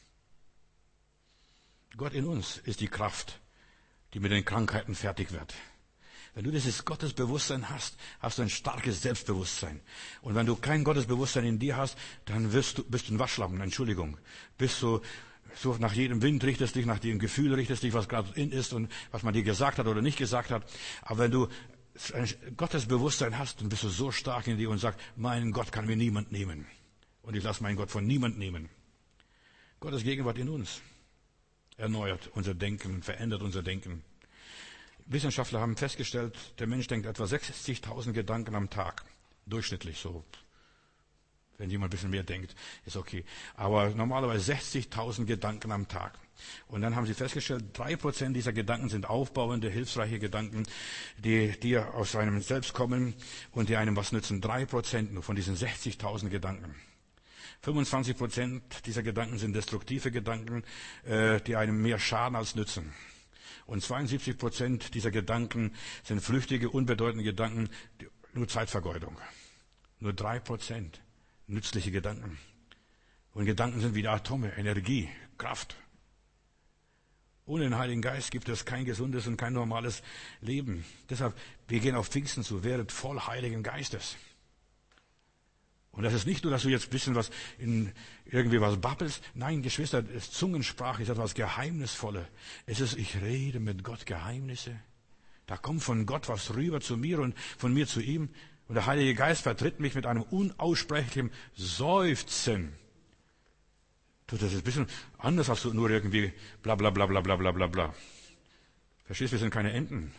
Gott in uns ist die Kraft, die mit den Krankheiten fertig wird. Wenn du dieses Gottesbewusstsein hast, hast du ein starkes Selbstbewusstsein. Und wenn du kein Gottesbewusstsein in dir hast, dann bist du ein Waschlappen, Entschuldigung. Bist du so nach jedem Wind richtest dich, nach jedem Gefühl richtest dich, was gerade in ist und was man dir gesagt hat oder nicht gesagt hat. Aber wenn du ein Gottesbewusstsein hast, dann bist du so stark in dir und sagst, mein Gott kann mir niemand nehmen. Und ich lasse meinen Gott von niemand nehmen. Gottes Gegenwart in uns erneuert unser Denken, verändert unser Denken. Wissenschaftler haben festgestellt, der Mensch denkt etwa 60.000 Gedanken am Tag. Durchschnittlich so. Wenn jemand ein bisschen mehr denkt, ist okay. Aber normalerweise 60.000 Gedanken am Tag. Und dann haben sie festgestellt, 3% dieser Gedanken sind aufbauende, hilfsreiche Gedanken, die aus einem selbst kommen und die einem was nützen. 3% nur von diesen 60.000 Gedanken. 25% dieser Gedanken sind destruktive Gedanken, die einem mehr schaden als nützen. Und 72% dieser Gedanken sind flüchtige, unbedeutende Gedanken, nur Zeitvergeudung. Nur 3% nützliche Gedanken. Und Gedanken sind wie Atome, Energie, Kraft. Ohne den Heiligen Geist gibt es kein gesundes und kein normales Leben. Deshalb, wir gehen auf Pfingsten zu, werdet voll Heiligen Geistes. Und das ist nicht nur, dass du jetzt ein bisschen was irgendwie was babbelst. Nein, Geschwister, Zungensprache ist etwas Geheimnisvolles. Es ist, ich rede mit Gott Geheimnisse. Da kommt von Gott was rüber zu mir und von mir zu ihm. Und der Heilige Geist vertritt mich mit einem unaussprechlichen Seufzen. Du, das ist ein bisschen anders als nur irgendwie bla bla bla bla bla bla bla bla. Verstehst, wir sind keine Enten.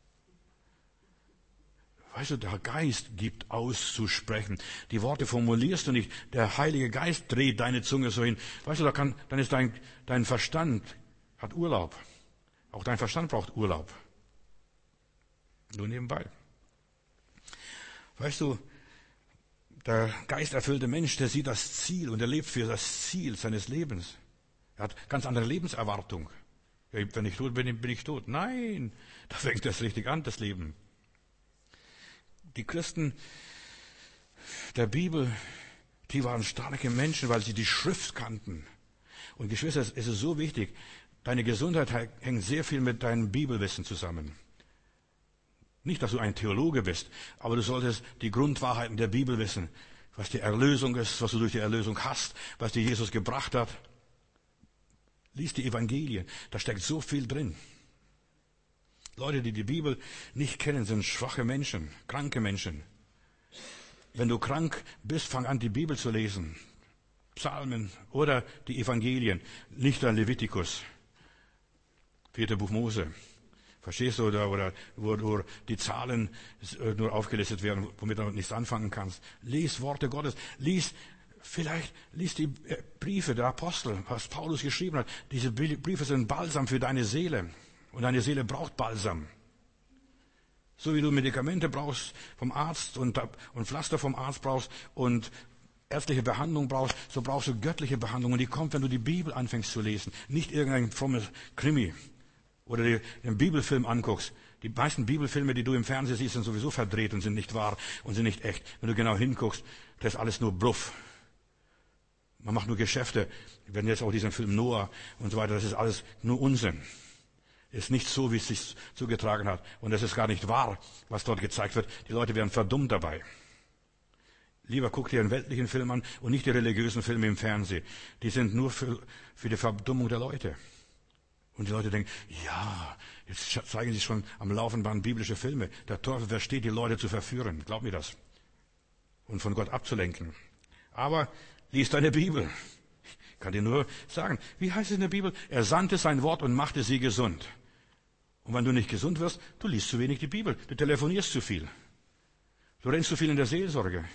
Weißt du, der Geist gibt auszusprechen. Die Worte formulierst du nicht. Der Heilige Geist dreht deine Zunge so hin. Weißt du, dann ist dein Verstand hat Urlaub. Auch dein Verstand braucht Urlaub. Nur nebenbei. Weißt du, der geisterfüllte Mensch, der sieht das Ziel und er lebt für das Ziel seines Lebens. Er hat ganz andere Lebenserwartung. Ja, wenn ich tot bin, bin ich tot. Nein, da fängt das richtig an, das Leben. Die Christen der Bibel, die waren starke Menschen, weil sie die Schrift kannten. Und Geschwister, es ist so wichtig, deine Gesundheit hängt sehr viel mit deinem Bibelwissen zusammen. Nicht, dass du ein Theologe bist, aber du solltest die Grundwahrheiten der Bibel wissen, was die Erlösung ist, was du durch die Erlösung hast, was dir Jesus gebracht hat. Lies die Evangelien, da steckt so viel drin. Leute, die die Bibel nicht kennen, sind schwache Menschen, kranke Menschen. Wenn du krank bist, fang an, die Bibel zu lesen. Psalmen oder die Evangelien, nicht der Levitikus, 4. Buch Mose. Verstehst du, oder wo die Zahlen nur aufgelistet werden, womit du nichts anfangen kannst. Lies Worte Gottes, lies die Briefe der Apostel, was Paulus geschrieben hat. Diese Briefe sind Balsam für deine Seele. Und deine Seele braucht Balsam. So wie du Medikamente brauchst vom Arzt und Pflaster vom Arzt brauchst und ärztliche Behandlung brauchst, so brauchst du göttliche Behandlung. Und die kommt, wenn du die Bibel anfängst zu lesen. Nicht irgendein frommes Krimi oder den Bibelfilm anguckst. Die meisten Bibelfilme, die du im Fernsehen siehst, sind sowieso verdreht und sind nicht wahr und sind nicht echt. Wenn du genau hinguckst, das ist alles nur Bluff. Man macht nur Geschäfte. Wir werden jetzt auch diesen Film Noah und so weiter, das ist alles nur Unsinn. Ist nicht so, wie es sich zugetragen hat. Und es ist gar nicht wahr, was dort gezeigt wird. Die Leute werden verdummt dabei. Lieber guck dir einen weltlichen Film an und nicht die religiösen Filme im Fernsehen. Die sind nur für die Verdummung der Leute. Und die Leute denken, ja, jetzt zeigen sie schon am laufenden Band biblische Filme. Der Teufel versteht, die Leute zu verführen. Glaub mir das. Und von Gott abzulenken. Aber lies deine Bibel. Ich kann dir nur sagen, wie heißt es in der Bibel? Er sandte sein Wort und machte sie gesund. Und wenn du nicht gesund wirst, du liest zu wenig die Bibel. Du telefonierst zu viel. Du rennst zu viel in der Seelsorge.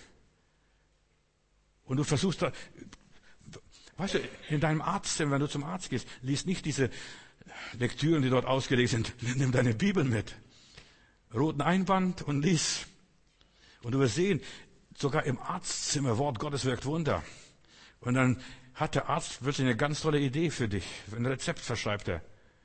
Und du versuchst da, weißt du, in deinem Arztzimmer, wenn du zum Arzt gehst, liest nicht diese Lektüren, die dort ausgelegt sind. Nimm deine Bibel mit. Roten Einband und lies. Und du wirst sehen, sogar im Arztzimmer, Wort Gottes wirkt Wunder. Und dann hat der Arzt wirklich eine ganz tolle Idee für dich. Ein Rezept verschreibt er.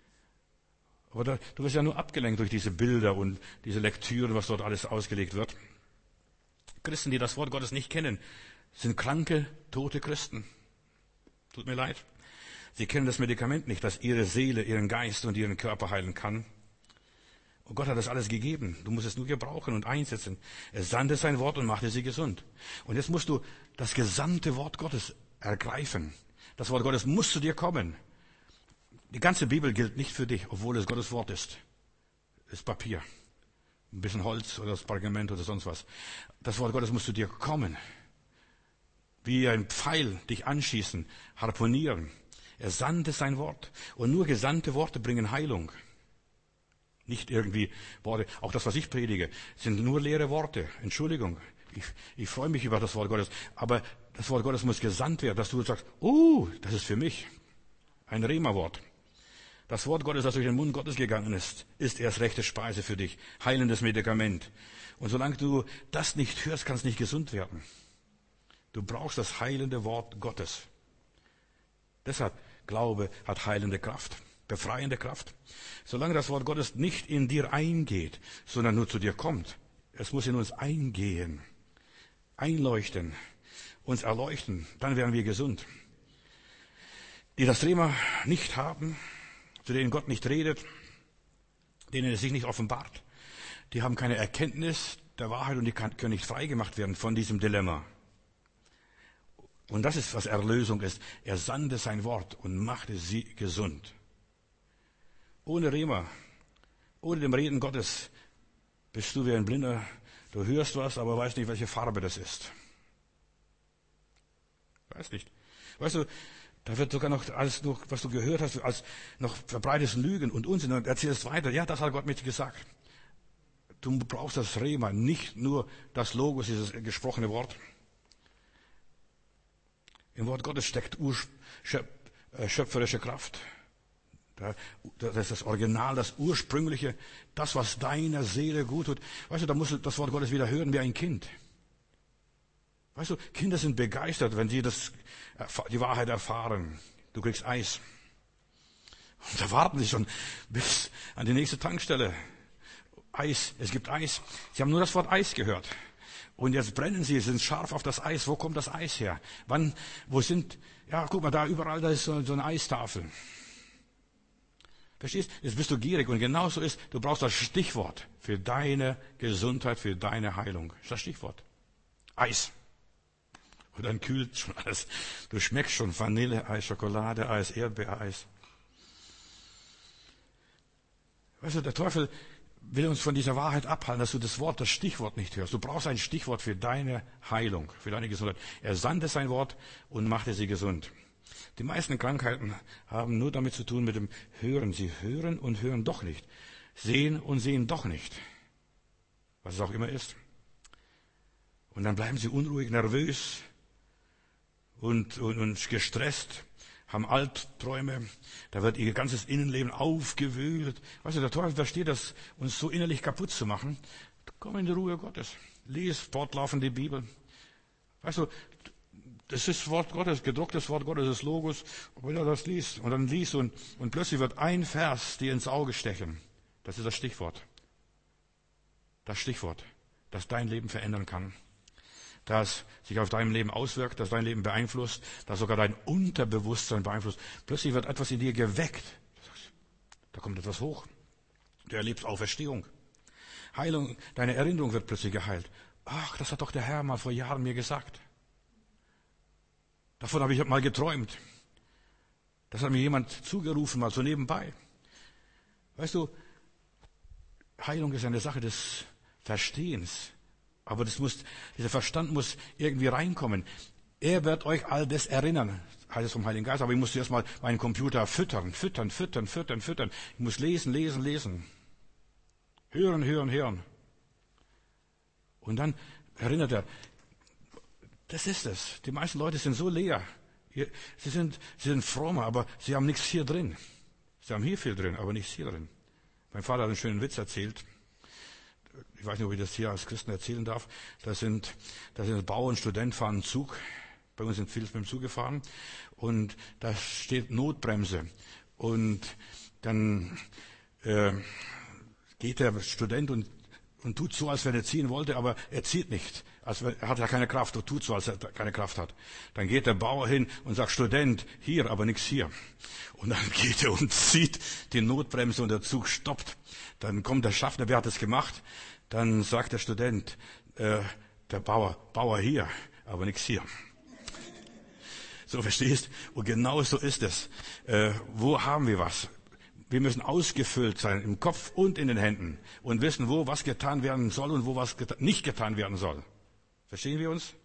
Aber du wirst ja nur abgelenkt durch diese Bilder und diese Lektüren, was dort alles ausgelegt wird. Christen, die das Wort Gottes nicht kennen, sind kranke, tote Christen. Tut mir leid. Sie kennen das Medikament nicht, das ihre Seele, ihren Geist und ihren Körper heilen kann. Und Gott hat das alles gegeben. Du musst es nur gebrauchen und einsetzen. Er sandte sein Wort und machte sie gesund. Und jetzt musst du das gesamte Wort Gottes ergreifen. Das Wort Gottes muss zu dir kommen. Die ganze Bibel gilt nicht für dich, obwohl es Gottes Wort ist. Es ist Papier. Ein bisschen Holz oder das Pergament oder sonst was. Das Wort Gottes muss zu dir kommen. Wie ein Pfeil dich anschießen, harponieren. Er sandte sein Wort. Und nur gesandte Worte bringen Heilung. Nicht irgendwie Worte. Auch das, was ich predige, sind nur leere Worte. Entschuldigung. Ich freue mich über das Wort Gottes. Aber das Wort Gottes muss gesandt werden, dass du sagst, das ist für mich. Ein Rema-Wort. Das Wort Gottes, das durch den Mund Gottes gegangen ist erst rechte Speise für dich. Heilendes Medikament. Und solange du das nicht hörst, kannst du nicht gesund werden. Du brauchst das heilende Wort Gottes. Deshalb, Glaube hat heilende Kraft, befreiende Kraft. Solange das Wort Gottes nicht in dir eingeht, sondern nur zu dir kommt, es muss in uns eingehen, einleuchten, uns erleuchten, dann werden wir gesund. Die das Rema nicht haben, zu denen Gott nicht redet, denen es sich nicht offenbart, die haben keine Erkenntnis der Wahrheit und die können nicht freigemacht werden von diesem Dilemma. Und das ist, was Erlösung ist. Er sandte sein Wort und machte sie gesund. Ohne Rema, ohne dem Reden Gottes, bist du wie ein Blinder. Du hörst was, aber weißt nicht, welche Farbe das ist. Weißt nicht. Weißt du, da wird sogar noch alles, was du gehört hast, als noch verbreitest Lügen und Unsinn und erzählst weiter. Ja, das hat Gott mit dir gesagt. Du brauchst das Rema, nicht nur das Logos, dieses gesprochene Wort. Im Wort Gottes steckt schöpferische Kraft. Das ist das Original, das Ursprüngliche, das, was deiner Seele gut tut. Weißt du, da musst du das Wort Gottes wieder hören wie ein Kind. Weißt du, Kinder sind begeistert, wenn sie die Wahrheit erfahren. Du kriegst Eis. Und da warten sie schon bis an die nächste Tankstelle. Eis, es gibt Eis. Sie haben nur das Wort Eis gehört. Und jetzt brennen sie, sind scharf auf das Eis. Wo kommt das Eis her? Guck mal, da überall, da ist so eine Eistafel. Verstehst? Jetzt bist du gierig und genauso ist, du brauchst das Stichwort für deine Gesundheit, für deine Heilung. Das ist das Stichwort. Eis. Und dann kühlt schon alles. Du schmeckst schon Vanilleeis, Schokoladeeis, Erdbeereis. Weißt du, der Teufel will uns von dieser Wahrheit abhalten, dass du das Stichwort nicht hörst. Du brauchst ein Stichwort für deine Heilung, für deine Gesundheit. Er sandte sein Wort und machte sie gesund. Die meisten Krankheiten haben nur damit zu tun mit dem Hören. Sie hören und hören doch nicht. Sehen und sehen doch nicht. Was es auch immer ist. Und dann bleiben sie unruhig, nervös und gestresst, haben Albträume, da wird ihr ganzes Innenleben aufgewühlt. Weißt du, der Teufel versteht das, uns so innerlich kaputt zu machen. Komm in die Ruhe Gottes. Lies fortlaufend die Bibel. Weißt du, das ist Wort Gottes, gedrucktes Wort Gottes, das Logos. Und wenn du das liest und dann liest und plötzlich wird ein Vers dir ins Auge stechen. Das ist das Stichwort. Das Stichwort, das dein Leben verändern kann. Das sich auf deinem Leben auswirkt, das dein Leben beeinflusst, das sogar dein Unterbewusstsein beeinflusst. Plötzlich wird etwas in dir geweckt. Da kommt etwas hoch. Du erlebst Auferstehung. Heilung, deine Erinnerung wird plötzlich geheilt. Ach, das hat doch der Herr mal vor Jahren mir gesagt. Davon habe ich mal geträumt. Das hat mir jemand zugerufen, mal so nebenbei. Weißt du, Heilung ist eine Sache des Verstehens. Aber dieser Verstand muss irgendwie reinkommen. Er wird euch all das erinnern, heißt es vom Heiligen Geist. Aber ich muss zuerst mal meinen Computer füttern. Ich muss lesen. Hören. Und dann erinnert er, das ist es. Die meisten Leute sind so leer. Sie sind frommer, aber sie haben nichts hier drin. Sie haben hier viel drin, aber nichts hier drin. Mein Vater hat einen schönen Witz erzählt. Ich weiß nicht, ob ich das hier als Christen erzählen darf. Da sind Bauer und Student fahren einen Zug. Bei uns sind viele mit dem Zug gefahren. Und da steht Notbremse. Und dann geht der Student und tut so, als wenn er ziehen wollte, aber er zieht nicht. Er hat ja keine Kraft und tut so, als er keine Kraft hat. Dann geht der Bauer hin und sagt, Student, hier, aber nichts hier. Und dann geht er und zieht die Notbremse und der Zug stoppt. Dann kommt der Schaffner, wer hat das gemacht? Dann sagt der Student, der Bauer hier, aber nichts hier. So, verstehst? Und genau so ist es. Wo haben wir was? Wir müssen ausgefüllt sein, im Kopf und in den Händen. Und wissen, wo was getan werden soll und wo was nicht getan werden soll. Verstehen wir uns?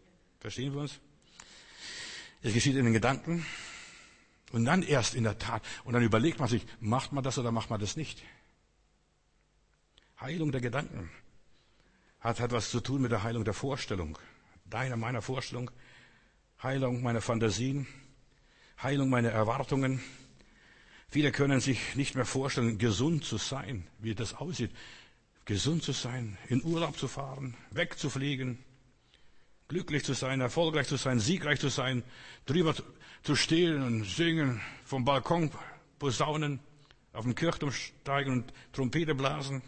Es geschieht in den Gedanken. Und dann erst in der Tat. Und dann überlegt man sich, macht man das oder macht man das nicht? Heilung der Gedanken hat was zu tun mit der Heilung der Vorstellung. Deiner, meiner Vorstellung. Heilung meiner Fantasien. Heilung meiner Erwartungen. Viele können sich nicht mehr vorstellen, gesund zu sein, wie das aussieht. Gesund zu sein, in Urlaub zu fahren, wegzufliegen, glücklich zu sein, erfolgreich zu sein, siegreich zu sein, drüber zu stehen und singen, vom Balkon posaunen, auf den Kirchturm steigen und Trompete blasen.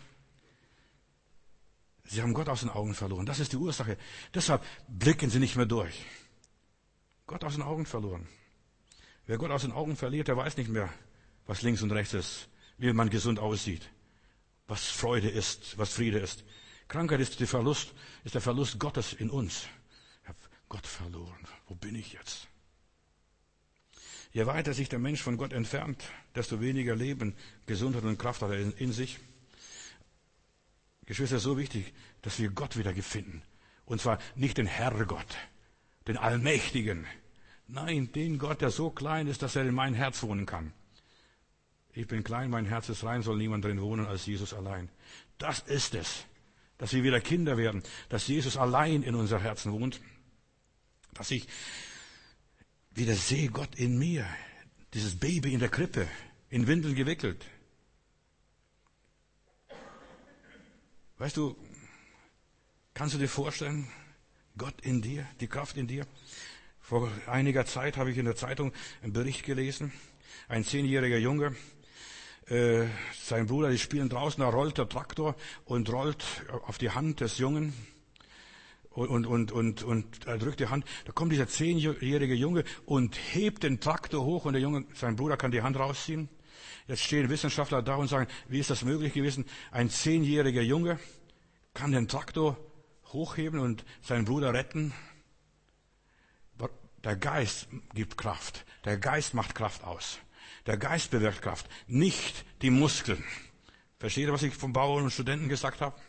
Sie haben Gott aus den Augen verloren. Das ist die Ursache. Deshalb blicken sie nicht mehr durch. Gott aus den Augen verloren. Wer Gott aus den Augen verliert, der weiß nicht mehr, was links und rechts ist, wie man gesund aussieht, was Freude ist, was Friede ist. Krankheit ist der Verlust Gottes in uns. Ich habe Gott verloren. Wo bin ich jetzt? Je weiter sich der Mensch von Gott entfernt, desto weniger Leben, Gesundheit und Kraft hat er in sich. Geschwister, es ist so wichtig, dass wir Gott wieder finden. Und zwar nicht den Herrgott, den Allmächtigen. Nein, den Gott, der so klein ist, dass er in mein Herz wohnen kann. Ich bin klein, mein Herz ist rein, soll niemand drin wohnen als Jesus allein. Das ist es, dass wir wieder Kinder werden, dass Jesus allein in unser Herzen wohnt, dass ich wieder sehe Gott in mir, dieses Baby in der Krippe, in Windeln gewickelt. Weißt du, kannst du dir vorstellen, Gott in dir, die Kraft in dir? Vor einiger Zeit habe ich in der Zeitung einen Bericht gelesen, ein 10-jähriger Junge, sein Bruder, die spielen draußen, da rollt der Traktor und rollt auf die Hand des Jungen und er drückt die Hand. Da kommt dieser 10-jährige Junge und hebt den Traktor hoch und der Junge, sein Bruder kann die Hand rausziehen. Jetzt stehen Wissenschaftler da und sagen, wie ist das möglich gewesen? Ein 10-jähriger Junge kann den Traktor hochheben und seinen Bruder retten. Der Geist gibt Kraft. Der Geist macht Kraft aus. Der Geist bewirkt Kraft, nicht die Muskeln. Versteht ihr, was ich vom Bauern und Studenten gesagt habe?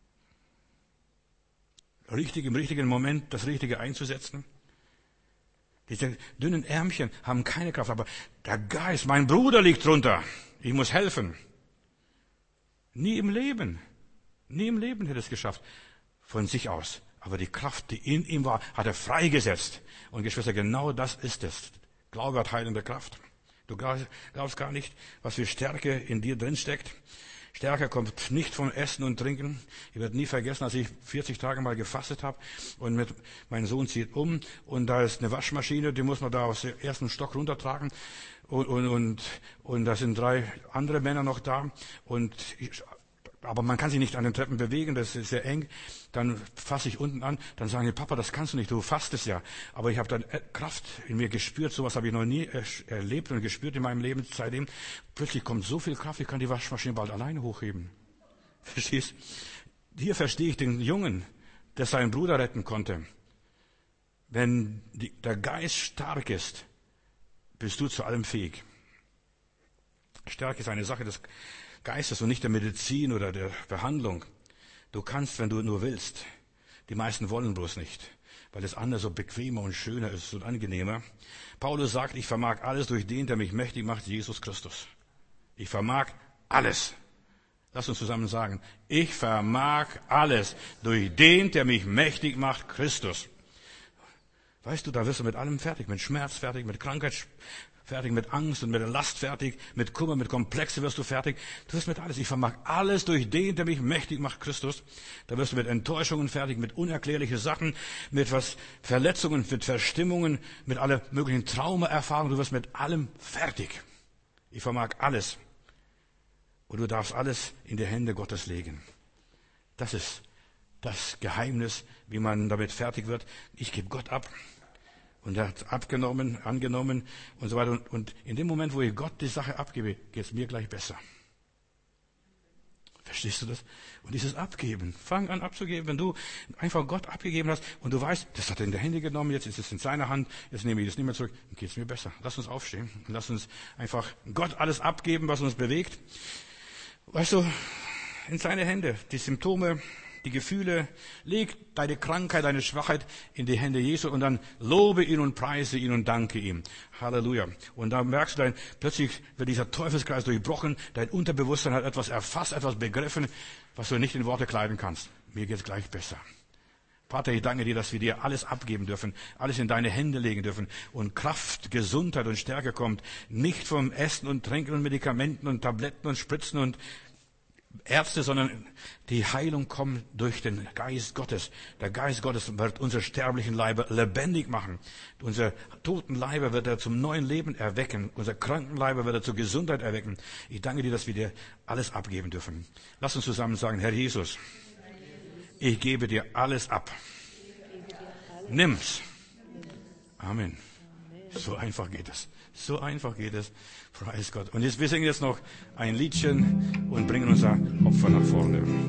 Im richtigen Moment das Richtige einzusetzen. Diese dünnen Ärmchen haben keine Kraft, aber der Geist, mein Bruder liegt drunter. Ich muss helfen. Nie im Leben hätte es geschafft. Von sich aus. Aber die Kraft, die in ihm war, hat er freigesetzt. Und Geschwister, genau das ist es. Glaube hat heilende Kraft. Du glaubst gar nicht, was für Stärke in dir drin steckt. Stärke kommt nicht vom Essen und Trinken. Ich werde nie vergessen, als ich 40 Tage mal gefastet habe und mein Sohn zieht um und da ist eine Waschmaschine, die muss man da aus dem ersten Stock runtertragen und da sind 3 andere Männer noch da aber man kann sich nicht an den Treppen bewegen, das ist sehr eng. Dann fasse ich unten an, dann sagen die, Papa, das kannst du nicht, du fastest ja. Aber ich habe dann Kraft in mir gespürt, sowas habe ich noch nie erlebt und gespürt in meinem Leben seitdem. Plötzlich kommt so viel Kraft, ich kann die Waschmaschine bald alleine hochheben. Verstehst? Hier verstehe ich den Jungen, der seinen Bruder retten konnte. Wenn der Geist stark ist, bist du zu allem fähig. Stärke ist eine Sache des Geistes und nicht der Medizin oder der Behandlung. Du kannst, wenn du nur willst. Die meisten wollen bloß nicht, weil das andere so bequemer und schöner ist und angenehmer. Paulus sagt, ich vermag alles durch den, der mich mächtig macht, Jesus Christus. Ich vermag alles. Lass uns zusammen sagen, ich vermag alles durch den, der mich mächtig macht, Christus. Weißt du, da wirst du mit allem fertig, mit Schmerz fertig, mit Krankheit fertig, mit Angst und mit der Last fertig, mit Kummer, mit Komplexe wirst du fertig. Du wirst mit alles. Ich vermag alles durch den, der mich mächtig macht, Christus. Da wirst du mit Enttäuschungen fertig, mit unerklärlichen Sachen, mit Verletzungen, mit Verstimmungen, mit aller möglichen Traumaerfahrungen. Du wirst mit allem fertig. Ich vermag alles. Und du darfst alles in die Hände Gottes legen. Das ist das Geheimnis, wie man damit fertig wird. Ich gebe Gott ab. Und er hat angenommen und so weiter. Und in dem Moment, wo ich Gott die Sache abgebe, geht es mir gleich besser. Verstehst du das? Und dieses Abgeben, fang an abzugeben, wenn du einfach Gott abgegeben hast und du weißt, das hat er in der Hände genommen, jetzt ist es in seiner Hand, jetzt nehme ich das nicht mehr zurück, dann geht es mir besser. Lass uns aufstehen und lass uns einfach Gott alles abgeben, was uns bewegt. Weißt du, in seine Hände, die Symptome, die Gefühle, leg deine Krankheit, deine Schwachheit in die Hände Jesu und dann lobe ihn und preise ihn und danke ihm. Halleluja. Und da merkst du plötzlich wird dieser Teufelskreis durchbrochen, dein Unterbewusstsein hat etwas erfasst, etwas begriffen, was du nicht in Worte kleiden kannst. Mir geht's gleich besser. Vater, ich danke dir, dass wir dir alles abgeben dürfen, alles in deine Hände legen dürfen und Kraft, Gesundheit und Stärke kommt, nicht vom Essen und Trinken und Medikamenten und Tabletten und Spritzen und Ärzte, sondern die Heilung kommt durch den Geist Gottes. Der Geist Gottes wird unsere sterblichen Leiber lebendig machen. Unsere toten Leiber wird er zum neuen Leben erwecken. Unser kranken Leiber wird er zur Gesundheit erwecken. Ich danke dir, dass wir dir alles abgeben dürfen. Lass uns zusammen sagen, Herr Jesus, ich gebe dir alles ab. Nimm's. Amen. So einfach geht es. So einfach geht es. Preis Gott. Und wir singen jetzt noch ein Liedchen und bringen unser Opfer nach vorne.